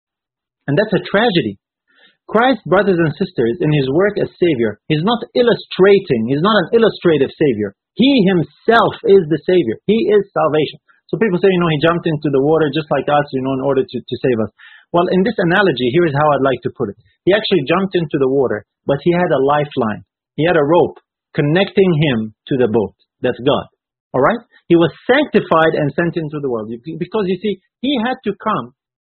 And that's a tragedy. Christ, brothers and sisters, in his work as Savior, he's not illustrating, he's not an illustrative Savior. He himself is the Savior. He is salvation. So people say, you know, he jumped into the water just like us, you know, in order to, to save us. Well, in this analogy, here is how I'd like to put it. He actually jumped into the water, but he had a lifeline. He had a rope connecting him to the boat. That's God. All right? He was sanctified and sent into the world. Because, you see, he had to come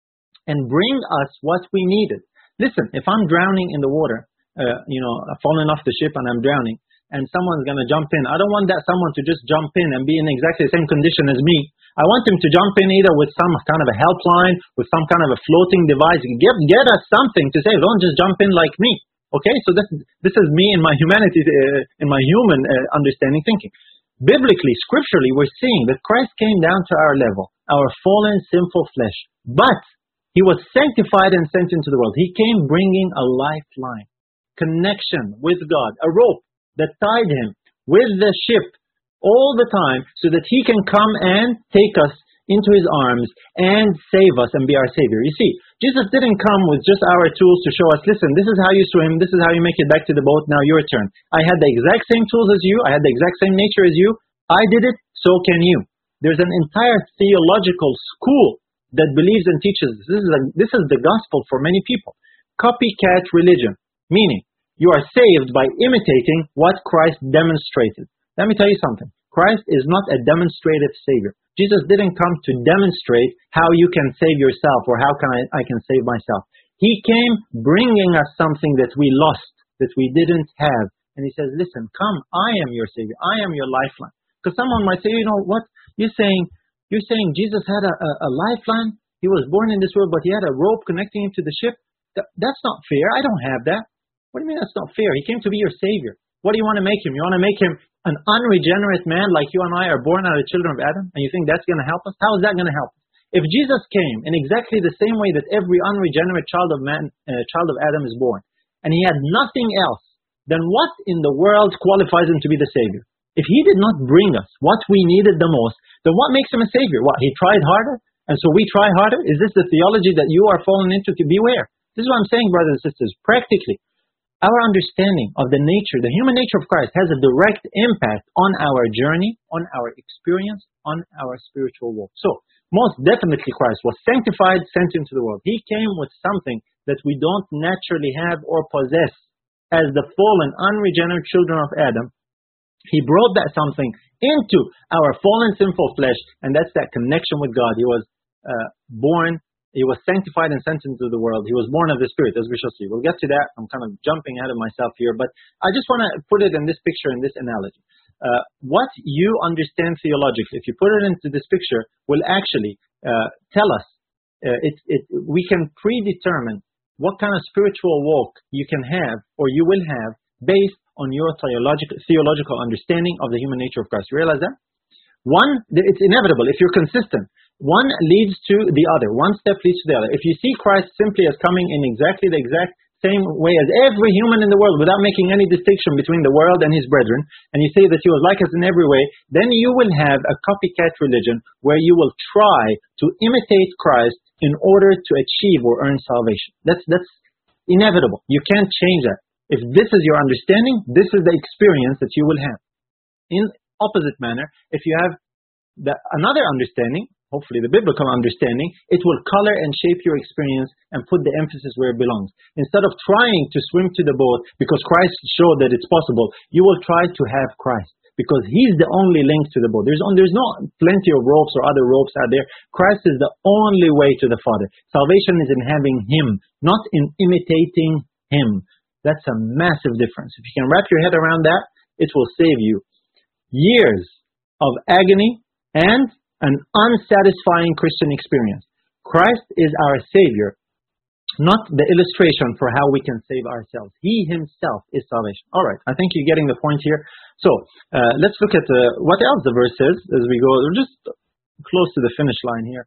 and bring us what we needed. Listen, if I'm drowning in the water, uh, you know, I've fallen off the ship and I'm drowning, and someone's going to jump in, I don't want that someone to just jump in and be in exactly the same condition as me. I want him to jump in either with some kind of a helpline, with some kind of a floating device. Get, get us something to say. Don't just jump in like me. Okay, so this, this is me in my humanity, uh, in my human uh, understanding thinking. Biblically, scripturally, we're seeing that Christ came down to our level, our fallen, sinful flesh. But he was sanctified and sent into the world. He came bringing a lifeline, connection with God, a rope that tied him with the ship all the time so that he can come and take us into his arms and save us and be our Savior. You see, Jesus didn't come with just our tools to show us, listen, this is how you swim, this is how you make it back to the boat, now your turn. I had the exact same tools as you, I had the exact same nature as you, I did it, so can you. There's an entire theological school that believes and teaches this. This is, a, this is the gospel for many people. Copycat religion, meaning you are saved by imitating what Christ demonstrated. Let me tell you something. Christ is not a demonstrative Savior. Jesus didn't come to demonstrate how you can save yourself or how can I, I can save myself. He came bringing us something that we lost, that we didn't have. And he says, listen, come, I am your Savior. I am your lifeline. Because someone might say, you know what, you're saying, you're saying Jesus had a, a, a lifeline. He was born in this world, but he had a rope connecting him to the ship. That, that's not fair. I don't have that. What do you mean that's not fair? He came to be your Savior. What do you want to make him? You want to make him an unregenerate man like you and I are born out of the children of Adam? And you think that's going to help us? How is that going to help us? If Jesus came in exactly the same way that every unregenerate child of man, uh, child of Adam is born, and he had nothing else, then what in the world qualifies him to be the Savior? If he did not bring us what we needed the most, then what makes him a Savior? What, he tried harder? And so we try harder? Is this the theology that you are falling into? Beware. This is what I'm saying, brothers and sisters. Practically, our understanding of the nature, the human nature of Christ has a direct impact on our journey, on our experience, on our spiritual walk. So, most definitely Christ was sanctified, sent into the world. He came with something that we don't naturally have or possess as the fallen, unregenerate children of Adam. He brought that something into our fallen, sinful flesh, and that's that connection with God. He was uh, born He was sanctified and sent into the world. He was born of the Spirit, as we shall see. We'll get to that. I'm kind of jumping ahead of myself here, but I just want to put it in this picture, in this analogy. Uh, what you understand theologically, if you put it into this picture, will actually uh, tell us uh, it, it, we can predetermine what kind of spiritual walk you can have or you will have based on your theological, theological understanding of the human nature of Christ. You realize that? One, it's inevitable. If you're consistent, one leads to the other. One step leads to the other. If you see Christ simply as coming in exactly the exact same way as every human in the world without making any distinction between the world and his brethren, and you say that he was like us in every way, then you will have a copycat religion where you will try to imitate Christ in order to achieve or earn salvation. That's, that's inevitable. You can't change that. If this is your understanding, this is the experience that you will have. In opposite manner, if you have the, another understanding, hopefully the biblical understanding, it will color and shape your experience and put the emphasis where it belongs. Instead of trying to swim to the boat because Christ showed that it's possible, you will try to have Christ because he's the only link to the boat. There's, on, there's not plenty of ropes or other ropes out there. Christ is the only way to the Father. Salvation is in having him, not in imitating him. That's a massive difference. If you can wrap your head around that, it will save you years of agony and an unsatisfying Christian experience. Christ is our Savior, not the illustration for how we can save ourselves. He himself is salvation. All right, I think you're getting the point here. So uh, let's look at uh, what else the verse says as we go. We're just close to the finish line here.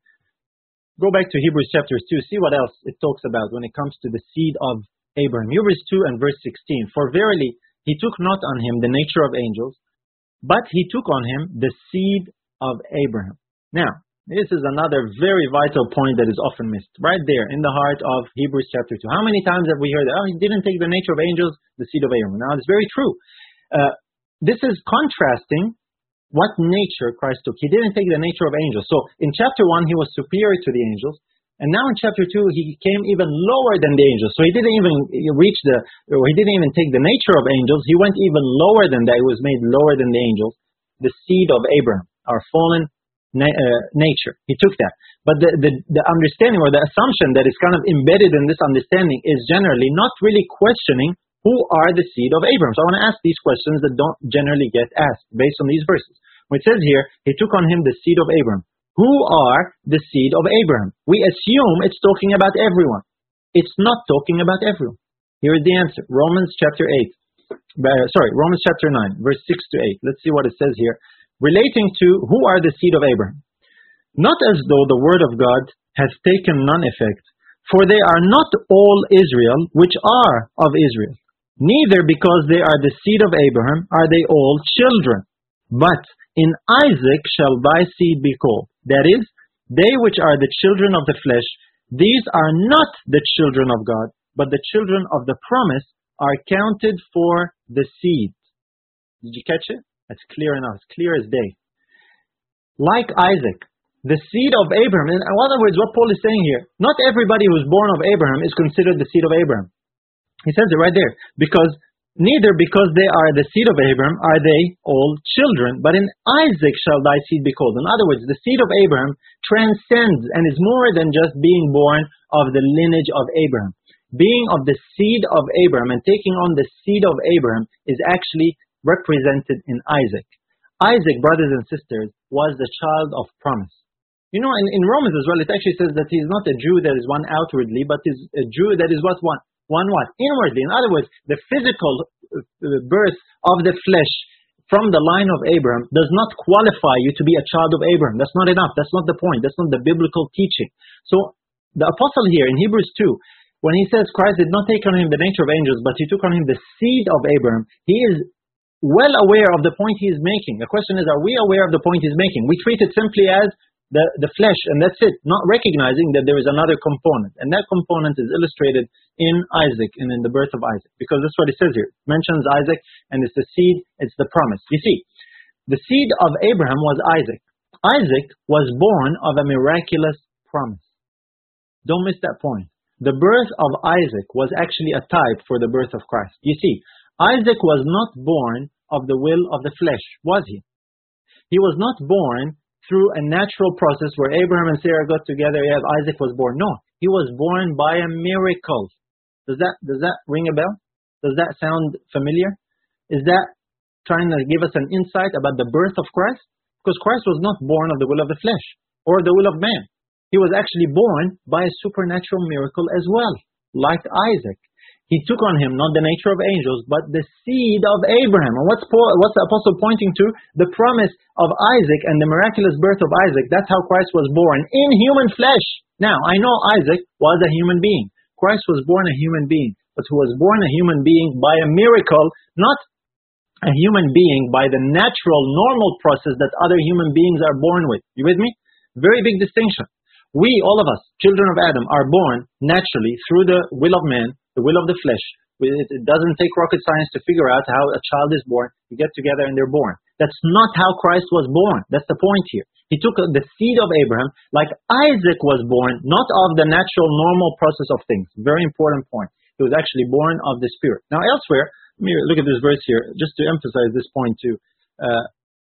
Go back to Hebrews chapter two. See what else it talks about when it comes to the seed of Abraham. Hebrews two and verse sixteen. For verily he took not on him the nature of angels, but he took on him the seed of Abraham. Now, this is another very vital point that is often missed. Right there in the heart of Hebrews chapter two. How many times have we heard that? Oh, he didn't take the nature of angels, the seed of Abraham. Now, it's very true. Uh, this is contrasting what nature Christ took. He didn't take the nature of angels. So, in chapter one, he was superior to the angels. And now in chapter two, he came even lower than the angels. So he didn't even reach the, or he didn't even take the nature of angels. He went even lower than that. He was made lower than the angels. The seed of Abraham, our fallen na uh, nature. He took that. But the, the, the understanding or the assumption that is kind of embedded in this understanding is generally not really questioning who are the seed of Abraham. So I want to ask these questions that don't generally get asked based on these verses. When it says here, he took on him the seed of Abraham. Who are the seed of Abraham? We assume it's talking about everyone. It's not talking about everyone. Here is the answer. Romans chapter eight. Uh, sorry, Romans chapter nine, verse six to eight. Let's see what it says here. Relating to who are the seed of Abraham. Not as though the word of God has taken none effect, for they are not all Israel which are of Israel. Neither because they are the seed of Abraham are they all children. But in Isaac shall thy seed be called. That is, they which are the children of the flesh, these are not the children of God, but the children of the promise are counted for the seed. Did you catch it? That's clear enough. It's clear as day. Like Isaac, the seed of Abraham, in other words, what Paul is saying here, not everybody who's born of Abraham is considered the seed of Abraham. He says it right there. Because neither because they are the seed of Abraham are they all children, but in Isaac shall thy seed be called. In other words, the seed of Abraham transcends and is more than just being born of the lineage of Abraham. Being of the seed of Abraham and taking on the seed of Abraham is actually represented in Isaac. Isaac, brothers and sisters, was the child of promise. You know, in, in Romans as well, it actually says that he is not a Jew that is one outwardly, but is a Jew that is what one? One what? Inwardly. In other words, the physical birth of the flesh from the line of Abraham does not qualify you to be a child of Abraham. That's not enough. That's not the point. That's not the biblical teaching. So the apostle here in Hebrews two, when he says Christ did not take on him the nature of angels, but he took on him the seed of Abraham, he is well aware of the point he is making. The question is, are we aware of the point he's making? We treat it simply as the, the flesh, and that's it, not recognizing that there is another component. And that component is illustrated in Isaac and in the birth of Isaac. Because that's what it says here. It mentions Isaac, and it's the seed, it's the promise. You see, the seed of Abraham was Isaac. Isaac was born of a miraculous promise. Don't miss that point. The birth of Isaac was actually a type for the birth of Christ. You see, Isaac was not born of the will of the flesh, was he? He was not born through a natural process where Abraham and Sarah got together, yeah, Isaac was born. No, he was born by a miracle. Does that, does that ring a bell? Does that sound familiar? Is that trying to give us an insight about the birth of Christ? Because Christ was not born of the will of the flesh or the will of man. he was actually born by a supernatural miracle as well, like Isaac. He took on him not the nature of angels, but the seed of Abraham. And what's, Paul, what's the apostle pointing to? The promise of Isaac and the miraculous birth of Isaac. That's how Christ was born, in human flesh. Now, I know Isaac was a human being. Christ was born a human being, but he was born a human being by a miracle, not a human being by the natural, normal process that other human beings are born with. You with me? Very big distinction. We, all of us, children of Adam, are born naturally through the will of man, the will of the flesh. It doesn't take rocket science to figure out how a child is born. You get together and they're born. That's not how Christ was born. That's the point here. He took the seed of Abraham like Isaac was born, not of the natural, normal process of things. Very important point. He was actually born of the Spirit. Now elsewhere, let me look at this verse here, just to emphasize this point too. Uh,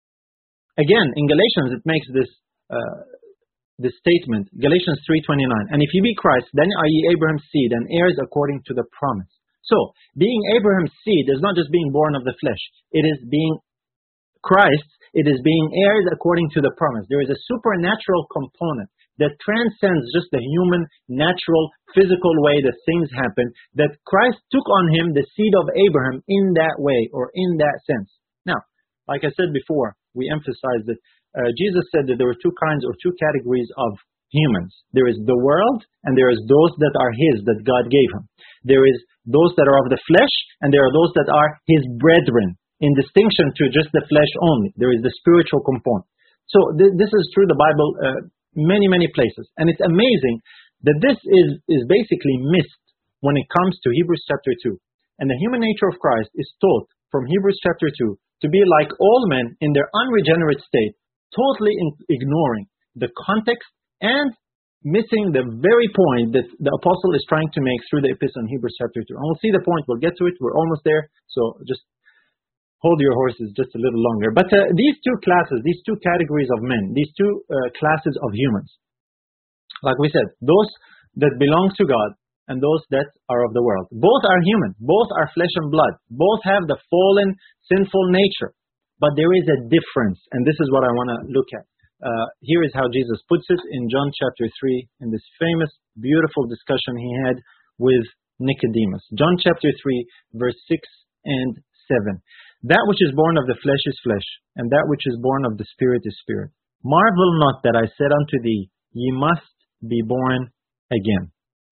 again, in Galatians, it makes this uh, this statement, Galatians three twenty-nine. And if you be Christ, then are ye Abraham's seed and heirs according to the promise. So, being Abraham's seed is not just being born of the flesh. It is being Christ's. It is being heirs according to the promise. There is a supernatural component that transcends just the human, natural, physical way that things happen, that Christ took on him the seed of Abraham in that way, or in that sense. Now, like I said before, we emphasized that uh, Jesus said that there were two kinds or two categories of humans. There is the world, and there is those that are his, that God gave him. There is those that are of the flesh, and there are those that are his brethren, in distinction to just the flesh only. There is the spiritual component. So th this is through the Bible uh, many, many places. And it's amazing that this is, is basically missed when it comes to Hebrews chapter two. And the human nature of Christ is taught from Hebrews chapter two to be like all men in their unregenerate state, totally in, ignoring the context and missing the very point that the apostle is trying to make through the epistle in Hebrews chapter two. And we'll see the point. We'll get to it. We're almost there. So just hold your horses just a little longer. But uh, these two classes, these two categories of men, these two uh, classes of humans, like we said, those that belong to God and those that are of the world, both are human, both are flesh and blood, both have the fallen, sinful nature. But there is a difference, and this is what I want to look at. Uh, here is how Jesus puts it in John chapter three, in this famous, beautiful discussion he had with Nicodemus. John chapter three, verse six and seven. That which is born of the flesh is flesh, and that which is born of the Spirit is spirit. Marvel not that I said unto thee, ye must be born again.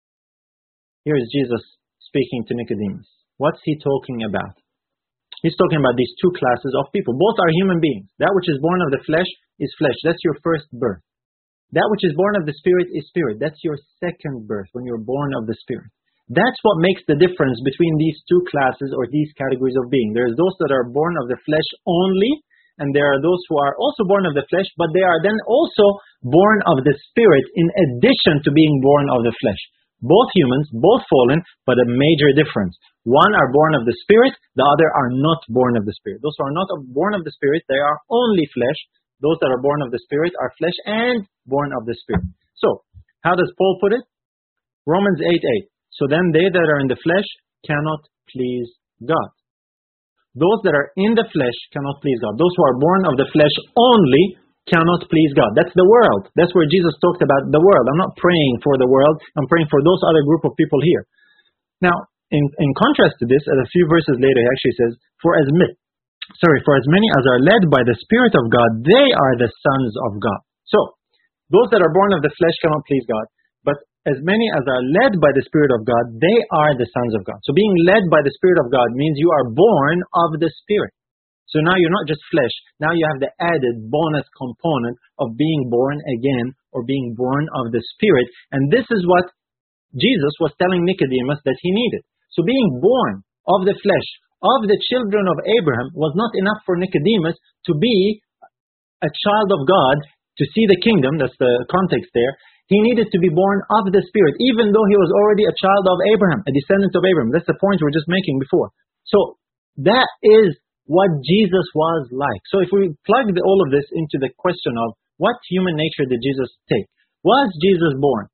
Here is Jesus speaking to Nicodemus. What's he talking about? He's talking about these two classes of people. Both are human beings. That which is born of the flesh is flesh. That's your first birth. That which is born of the Spirit is spirit. That's your second birth, when you're born of the Spirit. That's what makes the difference between these two classes or these categories of being. There's those that are born of the flesh only, and there are those who are also born of the flesh, but they are then also born of the Spirit in addition to being born of the flesh. Both humans, both fallen, but a major difference. One are born of the Spirit, the other are not born of the Spirit. Those who are not born of the Spirit, they are only flesh. Those that are born of the Spirit are flesh and born of the Spirit. So, how does Paul put it? Romans eight eight. So then they that are in the flesh cannot please God. Those that are in the flesh cannot please God. Those who are born of the flesh only cannot please God. That's the world. That's where Jesus talked about the world. I'm not praying for the world. I'm praying for those other group of people here. Now, in, in contrast to this, a few verses later, he actually says, For as many, sorry, for as many as are led by the Spirit of God, they are the sons of God. So, those that are born of the flesh cannot please God. But as many as are led by the Spirit of God, they are the sons of God. So being led by the Spirit of God means you are born of the Spirit. So now you're not just flesh. Now you have the added bonus component of being born again, or being born of the Spirit. And this is what Jesus was telling Nicodemus that he needed. So being born of the flesh, of the children of Abraham, was not enough for Nicodemus to be a child of God, to see the kingdom. That's the context there. He needed to be born of the Spirit, even though he was already a child of Abraham, a descendant of Abraham. That's the point we were just making before. So that is what Jesus was like. So if we plug the, all of this into the question of what human nature did Jesus take? Was Jesus born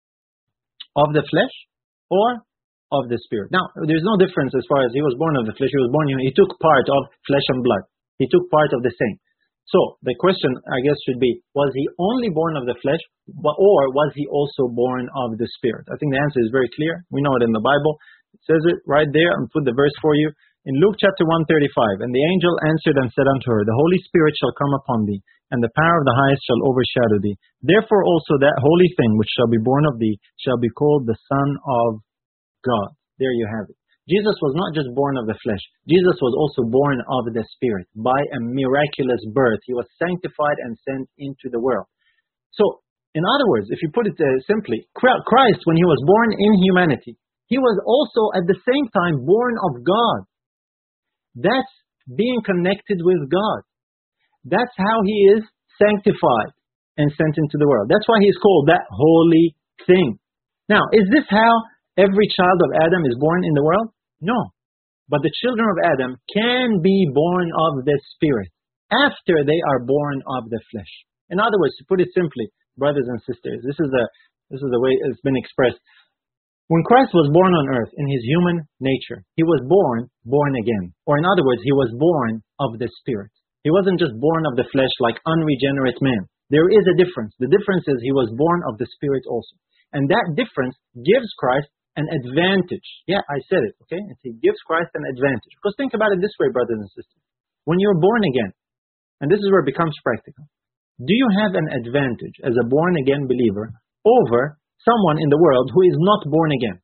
of the flesh or of the Spirit? Now, there's no difference as far as he was born of the flesh. He was born, he took part of flesh and blood. He took part of the same. So the question, I guess, should be, was he only born of the flesh, or was he also born of the Spirit? I think the answer is very clear. We know it in the Bible. It says it right there. I'm put the verse for you. In Luke chapter one thirty-five, and the angel answered and said unto her, the Holy Spirit shall come upon thee, and the power of the highest shall overshadow thee. Therefore also that holy thing which shall be born of thee shall be called the Son of God. There you have it. Jesus was not just born of the flesh. Jesus was also born of the Spirit by a miraculous birth. He was sanctified and sent into the world. So, in other words, if you put it uh, simply, Christ, when he was born in humanity, he was also at the same time born of God. That's being connected with God. That's how he is sanctified and sent into the world. That's why he's called that holy thing. Now, is this how every child of Adam is born in the world? No. But the children of Adam can be born of the Spirit after they are born of the flesh. In other words, to put it simply, brothers and sisters, this is the this is the way it's been expressed. When Christ was born on earth in his human nature, he was born, born again. Or in other words, he was born of the Spirit. He wasn't just born of the flesh like unregenerate man. There is a difference. The difference is he was born of the Spirit also. And that difference gives Christ an advantage. Yeah, I said it, okay? He gives Christ an advantage. Because think about it this way, brothers and sisters. When you're born again, and this is where it becomes practical, do you have an advantage as a born-again believer over someone in the world who is not born again?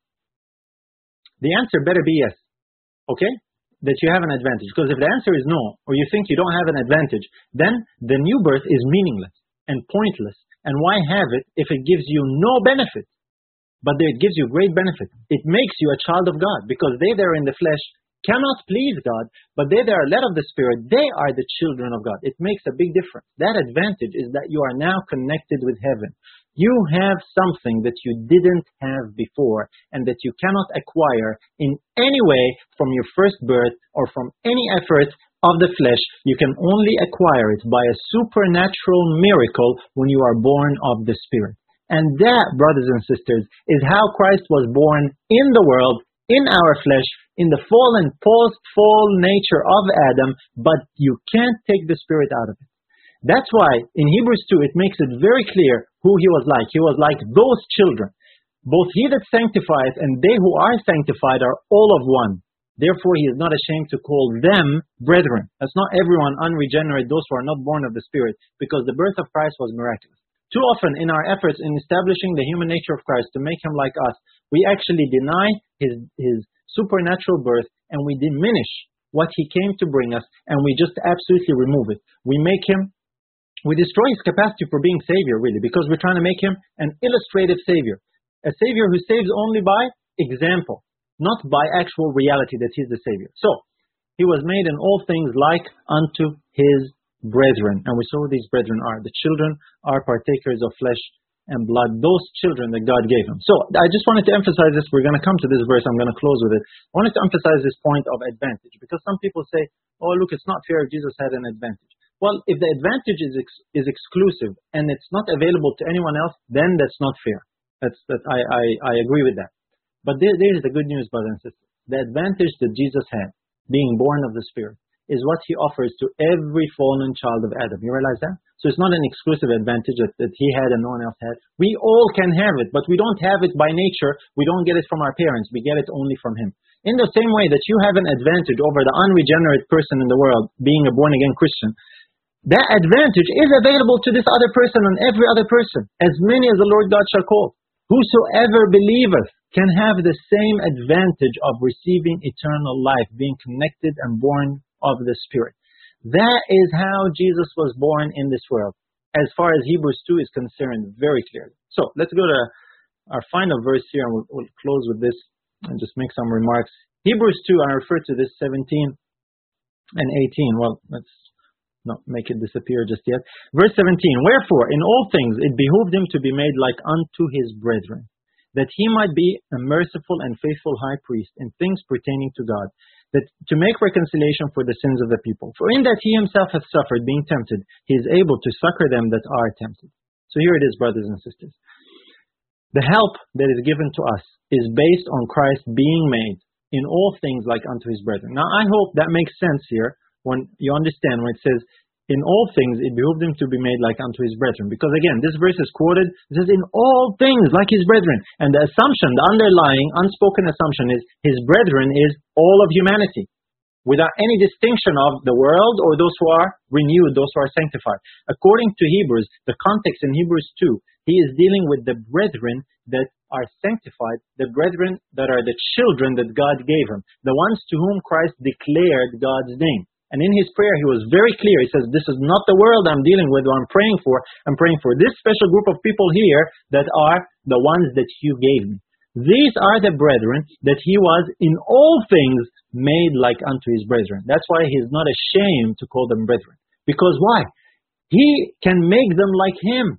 The answer better be yes, okay? That you have an advantage. Because if the answer is no, or you think you don't have an advantage, then the new birth is meaningless and pointless. And why have it if it gives you no benefit? But it gives you great benefit. It makes you a child of God, because they that are in the flesh cannot please God, but they that are led of the Spirit, they are the children of God. It makes a big difference. That advantage is that you are now connected with heaven. You have something that you didn't have before, and that you cannot acquire in any way from your first birth or from any effort of the flesh. You can only acquire it by a supernatural miracle when you are born of the Spirit. And that, brothers and sisters, is how Christ was born in the world, in our flesh, in the fallen, post-fall nature of Adam, but you can't take the Spirit out of it. That's why in Hebrews two it makes it very clear who he was like. He was like those children. Both he that sanctifieth and they who are sanctified are all of one. Therefore he is not ashamed to call them brethren. That's not everyone unregenerate, those who are not born of the Spirit, because the birth of Christ was miraculous. Too often in our efforts in establishing the human nature of Christ to make him like us, we actually deny his, his supernatural birth, and we diminish what he came to bring us, and we just absolutely remove it. We make him, we destroy his capacity for being Savior, really, because we're trying to make him an illustrative Savior. A Savior who saves only by example, not by actual reality that he's the Savior. So, he was made in all things like unto his brethren. And we saw who these brethren are. The children are partakers of flesh and blood, those children that God gave him. So, I just wanted to emphasize this. We're going to come to this verse. I'm going to close with it. I wanted to emphasize this point of advantage, because some people say, oh, look, it's not fair if Jesus had an advantage. Well, if the advantage is ex- is exclusive and it's not available to anyone else, then that's not fair. That's that I, I, I agree with that. But there, there is the good news, brothers and sisters. The advantage that Jesus had, being born of the Spirit, is what he offers to every fallen child of Adam. You realize that? So it's not an exclusive advantage that, that he had and no one else had. We all can have it, but we don't have it by nature. We don't get it from our parents. We get it only from him. In the same way that you have an advantage over the unregenerate person in the world, being a born-again Christian, that advantage is available to this other person and every other person, as many as the Lord God shall call. Whosoever believeth can have the same advantage of receiving eternal life, being connected and born of the Spirit. That is how Jesus was born in this world, as far as Hebrews two is concerned, very clearly. So, let's go to our final verse here, and we'll, we'll close with this and just make some remarks. Hebrews two, I refer to this seventeen and eighteen. Well, let's not make it disappear just yet. Verse seventeen, wherefore, in all things it behooved him to be made like unto his brethren, that he might be a merciful and faithful high priest in things pertaining to God, that to make reconciliation for the sins of the people. For in that he himself hath suffered, being tempted, he is able to succor them that are tempted. So here it is, brothers and sisters. The help that is given to us is based on Christ being made in all things like unto his brethren. Now, I hope that makes sense here when you understand when it says, in all things it behooved him to be made like unto his brethren. Because again, this verse is quoted, it says, in all things like his brethren. And the assumption, the underlying, unspoken assumption is, his brethren is all of humanity, without any distinction of the world or those who are renewed, those who are sanctified. According to Hebrews, the context in Hebrews two, he is dealing with the brethren that are sanctified, the brethren that are the children that God gave him, the ones to whom Christ declared God's name. And in his prayer, he was very clear. He says, this is not the world I'm dealing with or I'm praying for. I'm praying for this special group of people here that are the ones that you gave me. These are the brethren that he was in all things made like unto his brethren. That's why he is not ashamed to call them brethren. Because why? He can make them like him.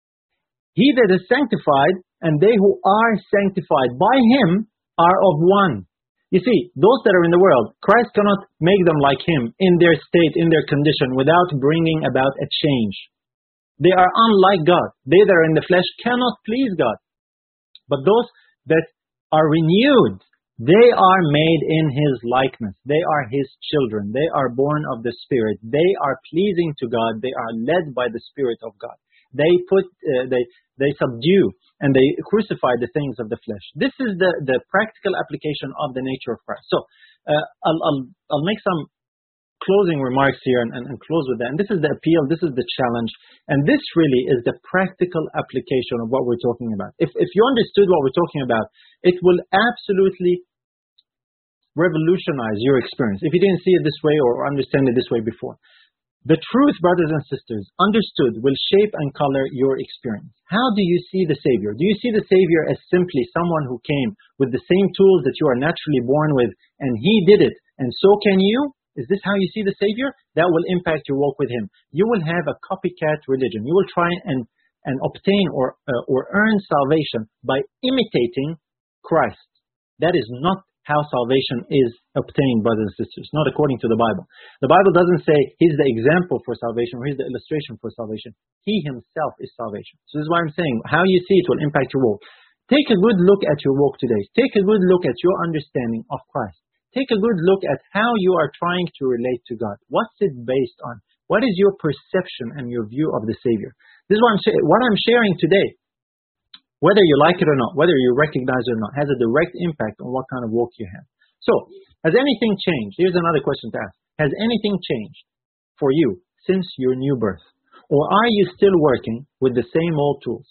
He that is sanctified and they who are sanctified by him are of one. You see, those that are in the world, Christ cannot make them like him in their state, in their condition, without bringing about a change. They are unlike God. They that are in the flesh cannot please God. But those that are renewed, they are made in his likeness. They are his children. They are born of the Spirit. They are pleasing to God. They are led by the Spirit of God. They put, uh, they, they subdue and they crucify the things of the flesh. This is the, the practical application of the nature of Christ. So, uh, I'll, I'll, I'll make some closing remarks here and, and, and close with that. And this is the appeal, this is the challenge, and this really is the practical application of what we're talking about. If, if you understood what we're talking about, it will absolutely revolutionize your experience. If you didn't see it this way or understand it this way before. The truth, brothers and sisters, understood will shape and color your experience. How do you see the Savior? Do you see the Savior as simply someone who came with the same tools that you are naturally born with, and he did it, and so can you? Is this how you see the Savior? That will impact your walk with him. You will have a copycat religion. You will try and, and obtain or, uh, or earn salvation by imitating Christ. That is not how salvation is obtained, brothers and sisters, not according to the Bible. The Bible doesn't say he's the example for salvation or he's the illustration for salvation. He himself is salvation. So this is why I'm saying how you see it will impact your walk. Take a good look at your walk today. Take a good look at your understanding of Christ. Take a good look at how you are trying to relate to God. What's it based on? What is your perception and your view of the Savior? This is what I'm, what I'm sharing today, whether you like it or not, whether you recognize it or not, has a direct impact on what kind of walk you have. So, has anything changed? Here's another question to ask. Has anything changed for you since your new birth? Or are you still working with the same old tools?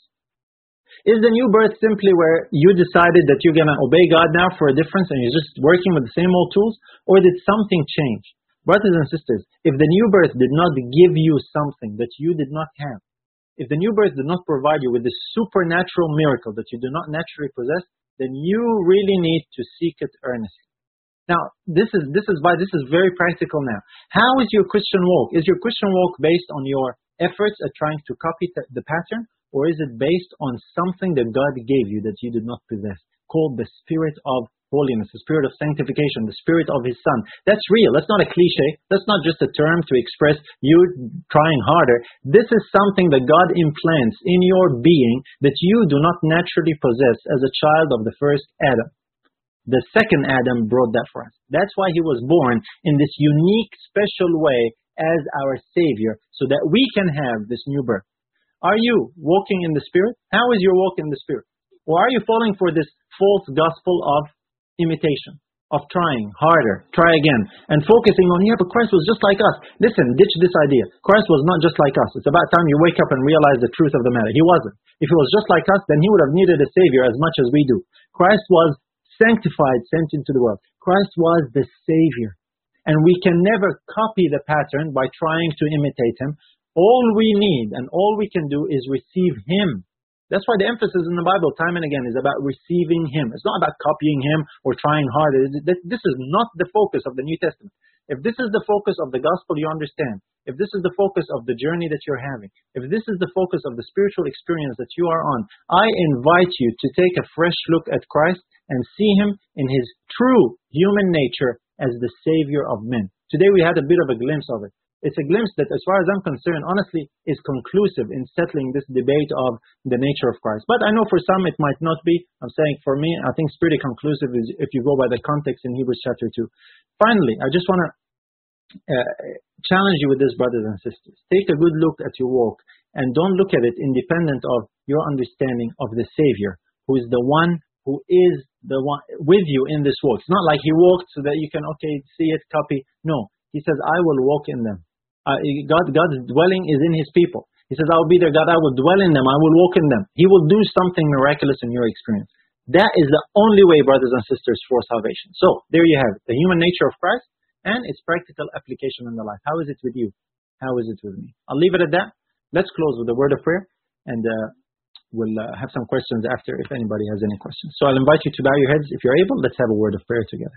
Is the new birth simply where you decided that you're going to obey God now for a difference and you're just working with the same old tools? Or did something change? Brothers and sisters, if the new birth did not give you something that you did not have, if the new birth did not provide you with this supernatural miracle that you do not naturally possess, then you really need to seek it earnestly. Now, this is this is why this is very practical now. How is your Christian walk? Is your Christian walk based on your efforts at trying to copy the pattern? Or is it based on something that God gave you that you did not possess, called the Spirit of holiness, the Spirit of sanctification, the Spirit of His Son? That's real. That's not a cliche. That's not just a term to express you trying harder. This is something that God implants in your being that you do not naturally possess as a child of the first Adam. The second Adam brought that for us. That's why He was born in this unique, special way as our Savior, so that we can have this new birth. Are you walking in the Spirit? How is your walk in the Spirit? Or are you falling for this false gospel of imitation, of trying harder, try again, and focusing on, yeah, but Christ was just like us. Listen, ditch this idea. Christ was not just like us. It's about time you wake up and realize the truth of the matter. He wasn't. If He was just like us, then He would have needed a Savior as much as we do. Christ was sanctified, sent into the world. Christ was the Savior. And we can never copy the pattern by trying to imitate Him. All we need and all we can do is receive Him. That's why the emphasis in the Bible time and again is about receiving Him. It's not about copying Him or trying harder. This is not the focus of the New Testament. If this is the focus of the gospel you understand, if this is the focus of the journey that you're having, if this is the focus of the spiritual experience that you are on, I invite you to take a fresh look at Christ and see Him in His true human nature as the Savior of men. Today we had a bit of a glimpse of it. It's a glimpse that, as far as I'm concerned, honestly, is conclusive in settling this debate of the nature of Christ. But I know for some it might not be. I'm saying for me, I think it's pretty conclusive if you go by the context in Hebrews chapter two. Finally, I just want to uh, challenge you with this, brothers and sisters. Take a good look at your walk, and don't look at it independent of your understanding of the Savior, who is the one who is the one with you in this walk. It's not like He walked so that you can, okay, see it, copy. No, He says, I will walk in them. Uh, God, God's dwelling is in His people. He says, I will be their God, I will dwell in them, I will walk in them. He will do something miraculous in your experience. That is the only way, brothers and sisters, for salvation. So, there you have it, the human nature of Christ and its practical application in the life. How is it with you? How is it with me? I'll leave it at that. Let's close with a word of prayer, and uh, we'll uh, have some questions after if anybody has any questions. So I'll invite you to bow your heads. If you're able, let's have a word of prayer together.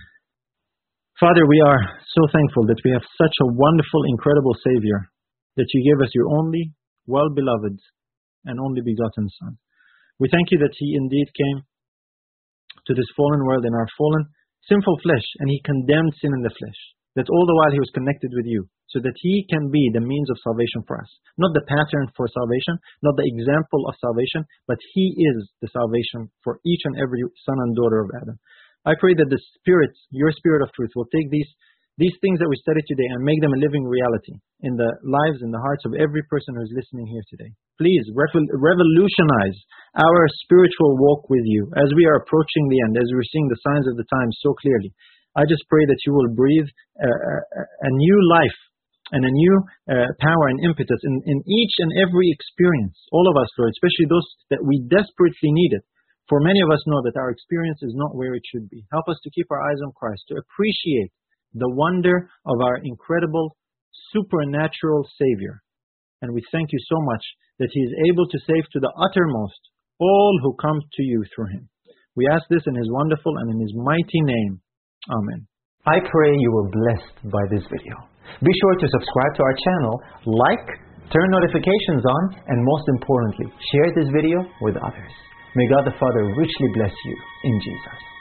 Father, we are so thankful that we have such a wonderful, incredible Savior, that you gave us your only, well-beloved, and only begotten Son. We thank you that He indeed came to this fallen world in our fallen, sinful flesh, and He condemned sin in the flesh. That all the while He was connected with you, so that He can be the means of salvation for us. Not the pattern for salvation, not the example of salvation, but He is the salvation for each and every son and daughter of Adam. I pray that the Spirit, your Spirit of truth, will take these these things that we studied today and make them a living reality in the lives and the hearts of every person who is listening here today. Please revolutionize our spiritual walk with you as we are approaching the end, as we're seeing the signs of the times so clearly. I just pray that you will breathe a, a, a new life and a new uh, power and impetus in, in each and every experience. All of us, Lord, especially those that we desperately need it. For many of us know that our experience is not where it should be. Help us to keep our eyes on Christ, to appreciate the wonder of our incredible, supernatural Savior. And we thank you so much that He is able to save to the uttermost all who come to you through Him. We ask this in His wonderful and in His mighty name. Amen. I pray you were blessed by this video. Be sure to subscribe to our channel, like, turn notifications on, and most importantly, share this video with others. May God the Father richly bless you in Jesus.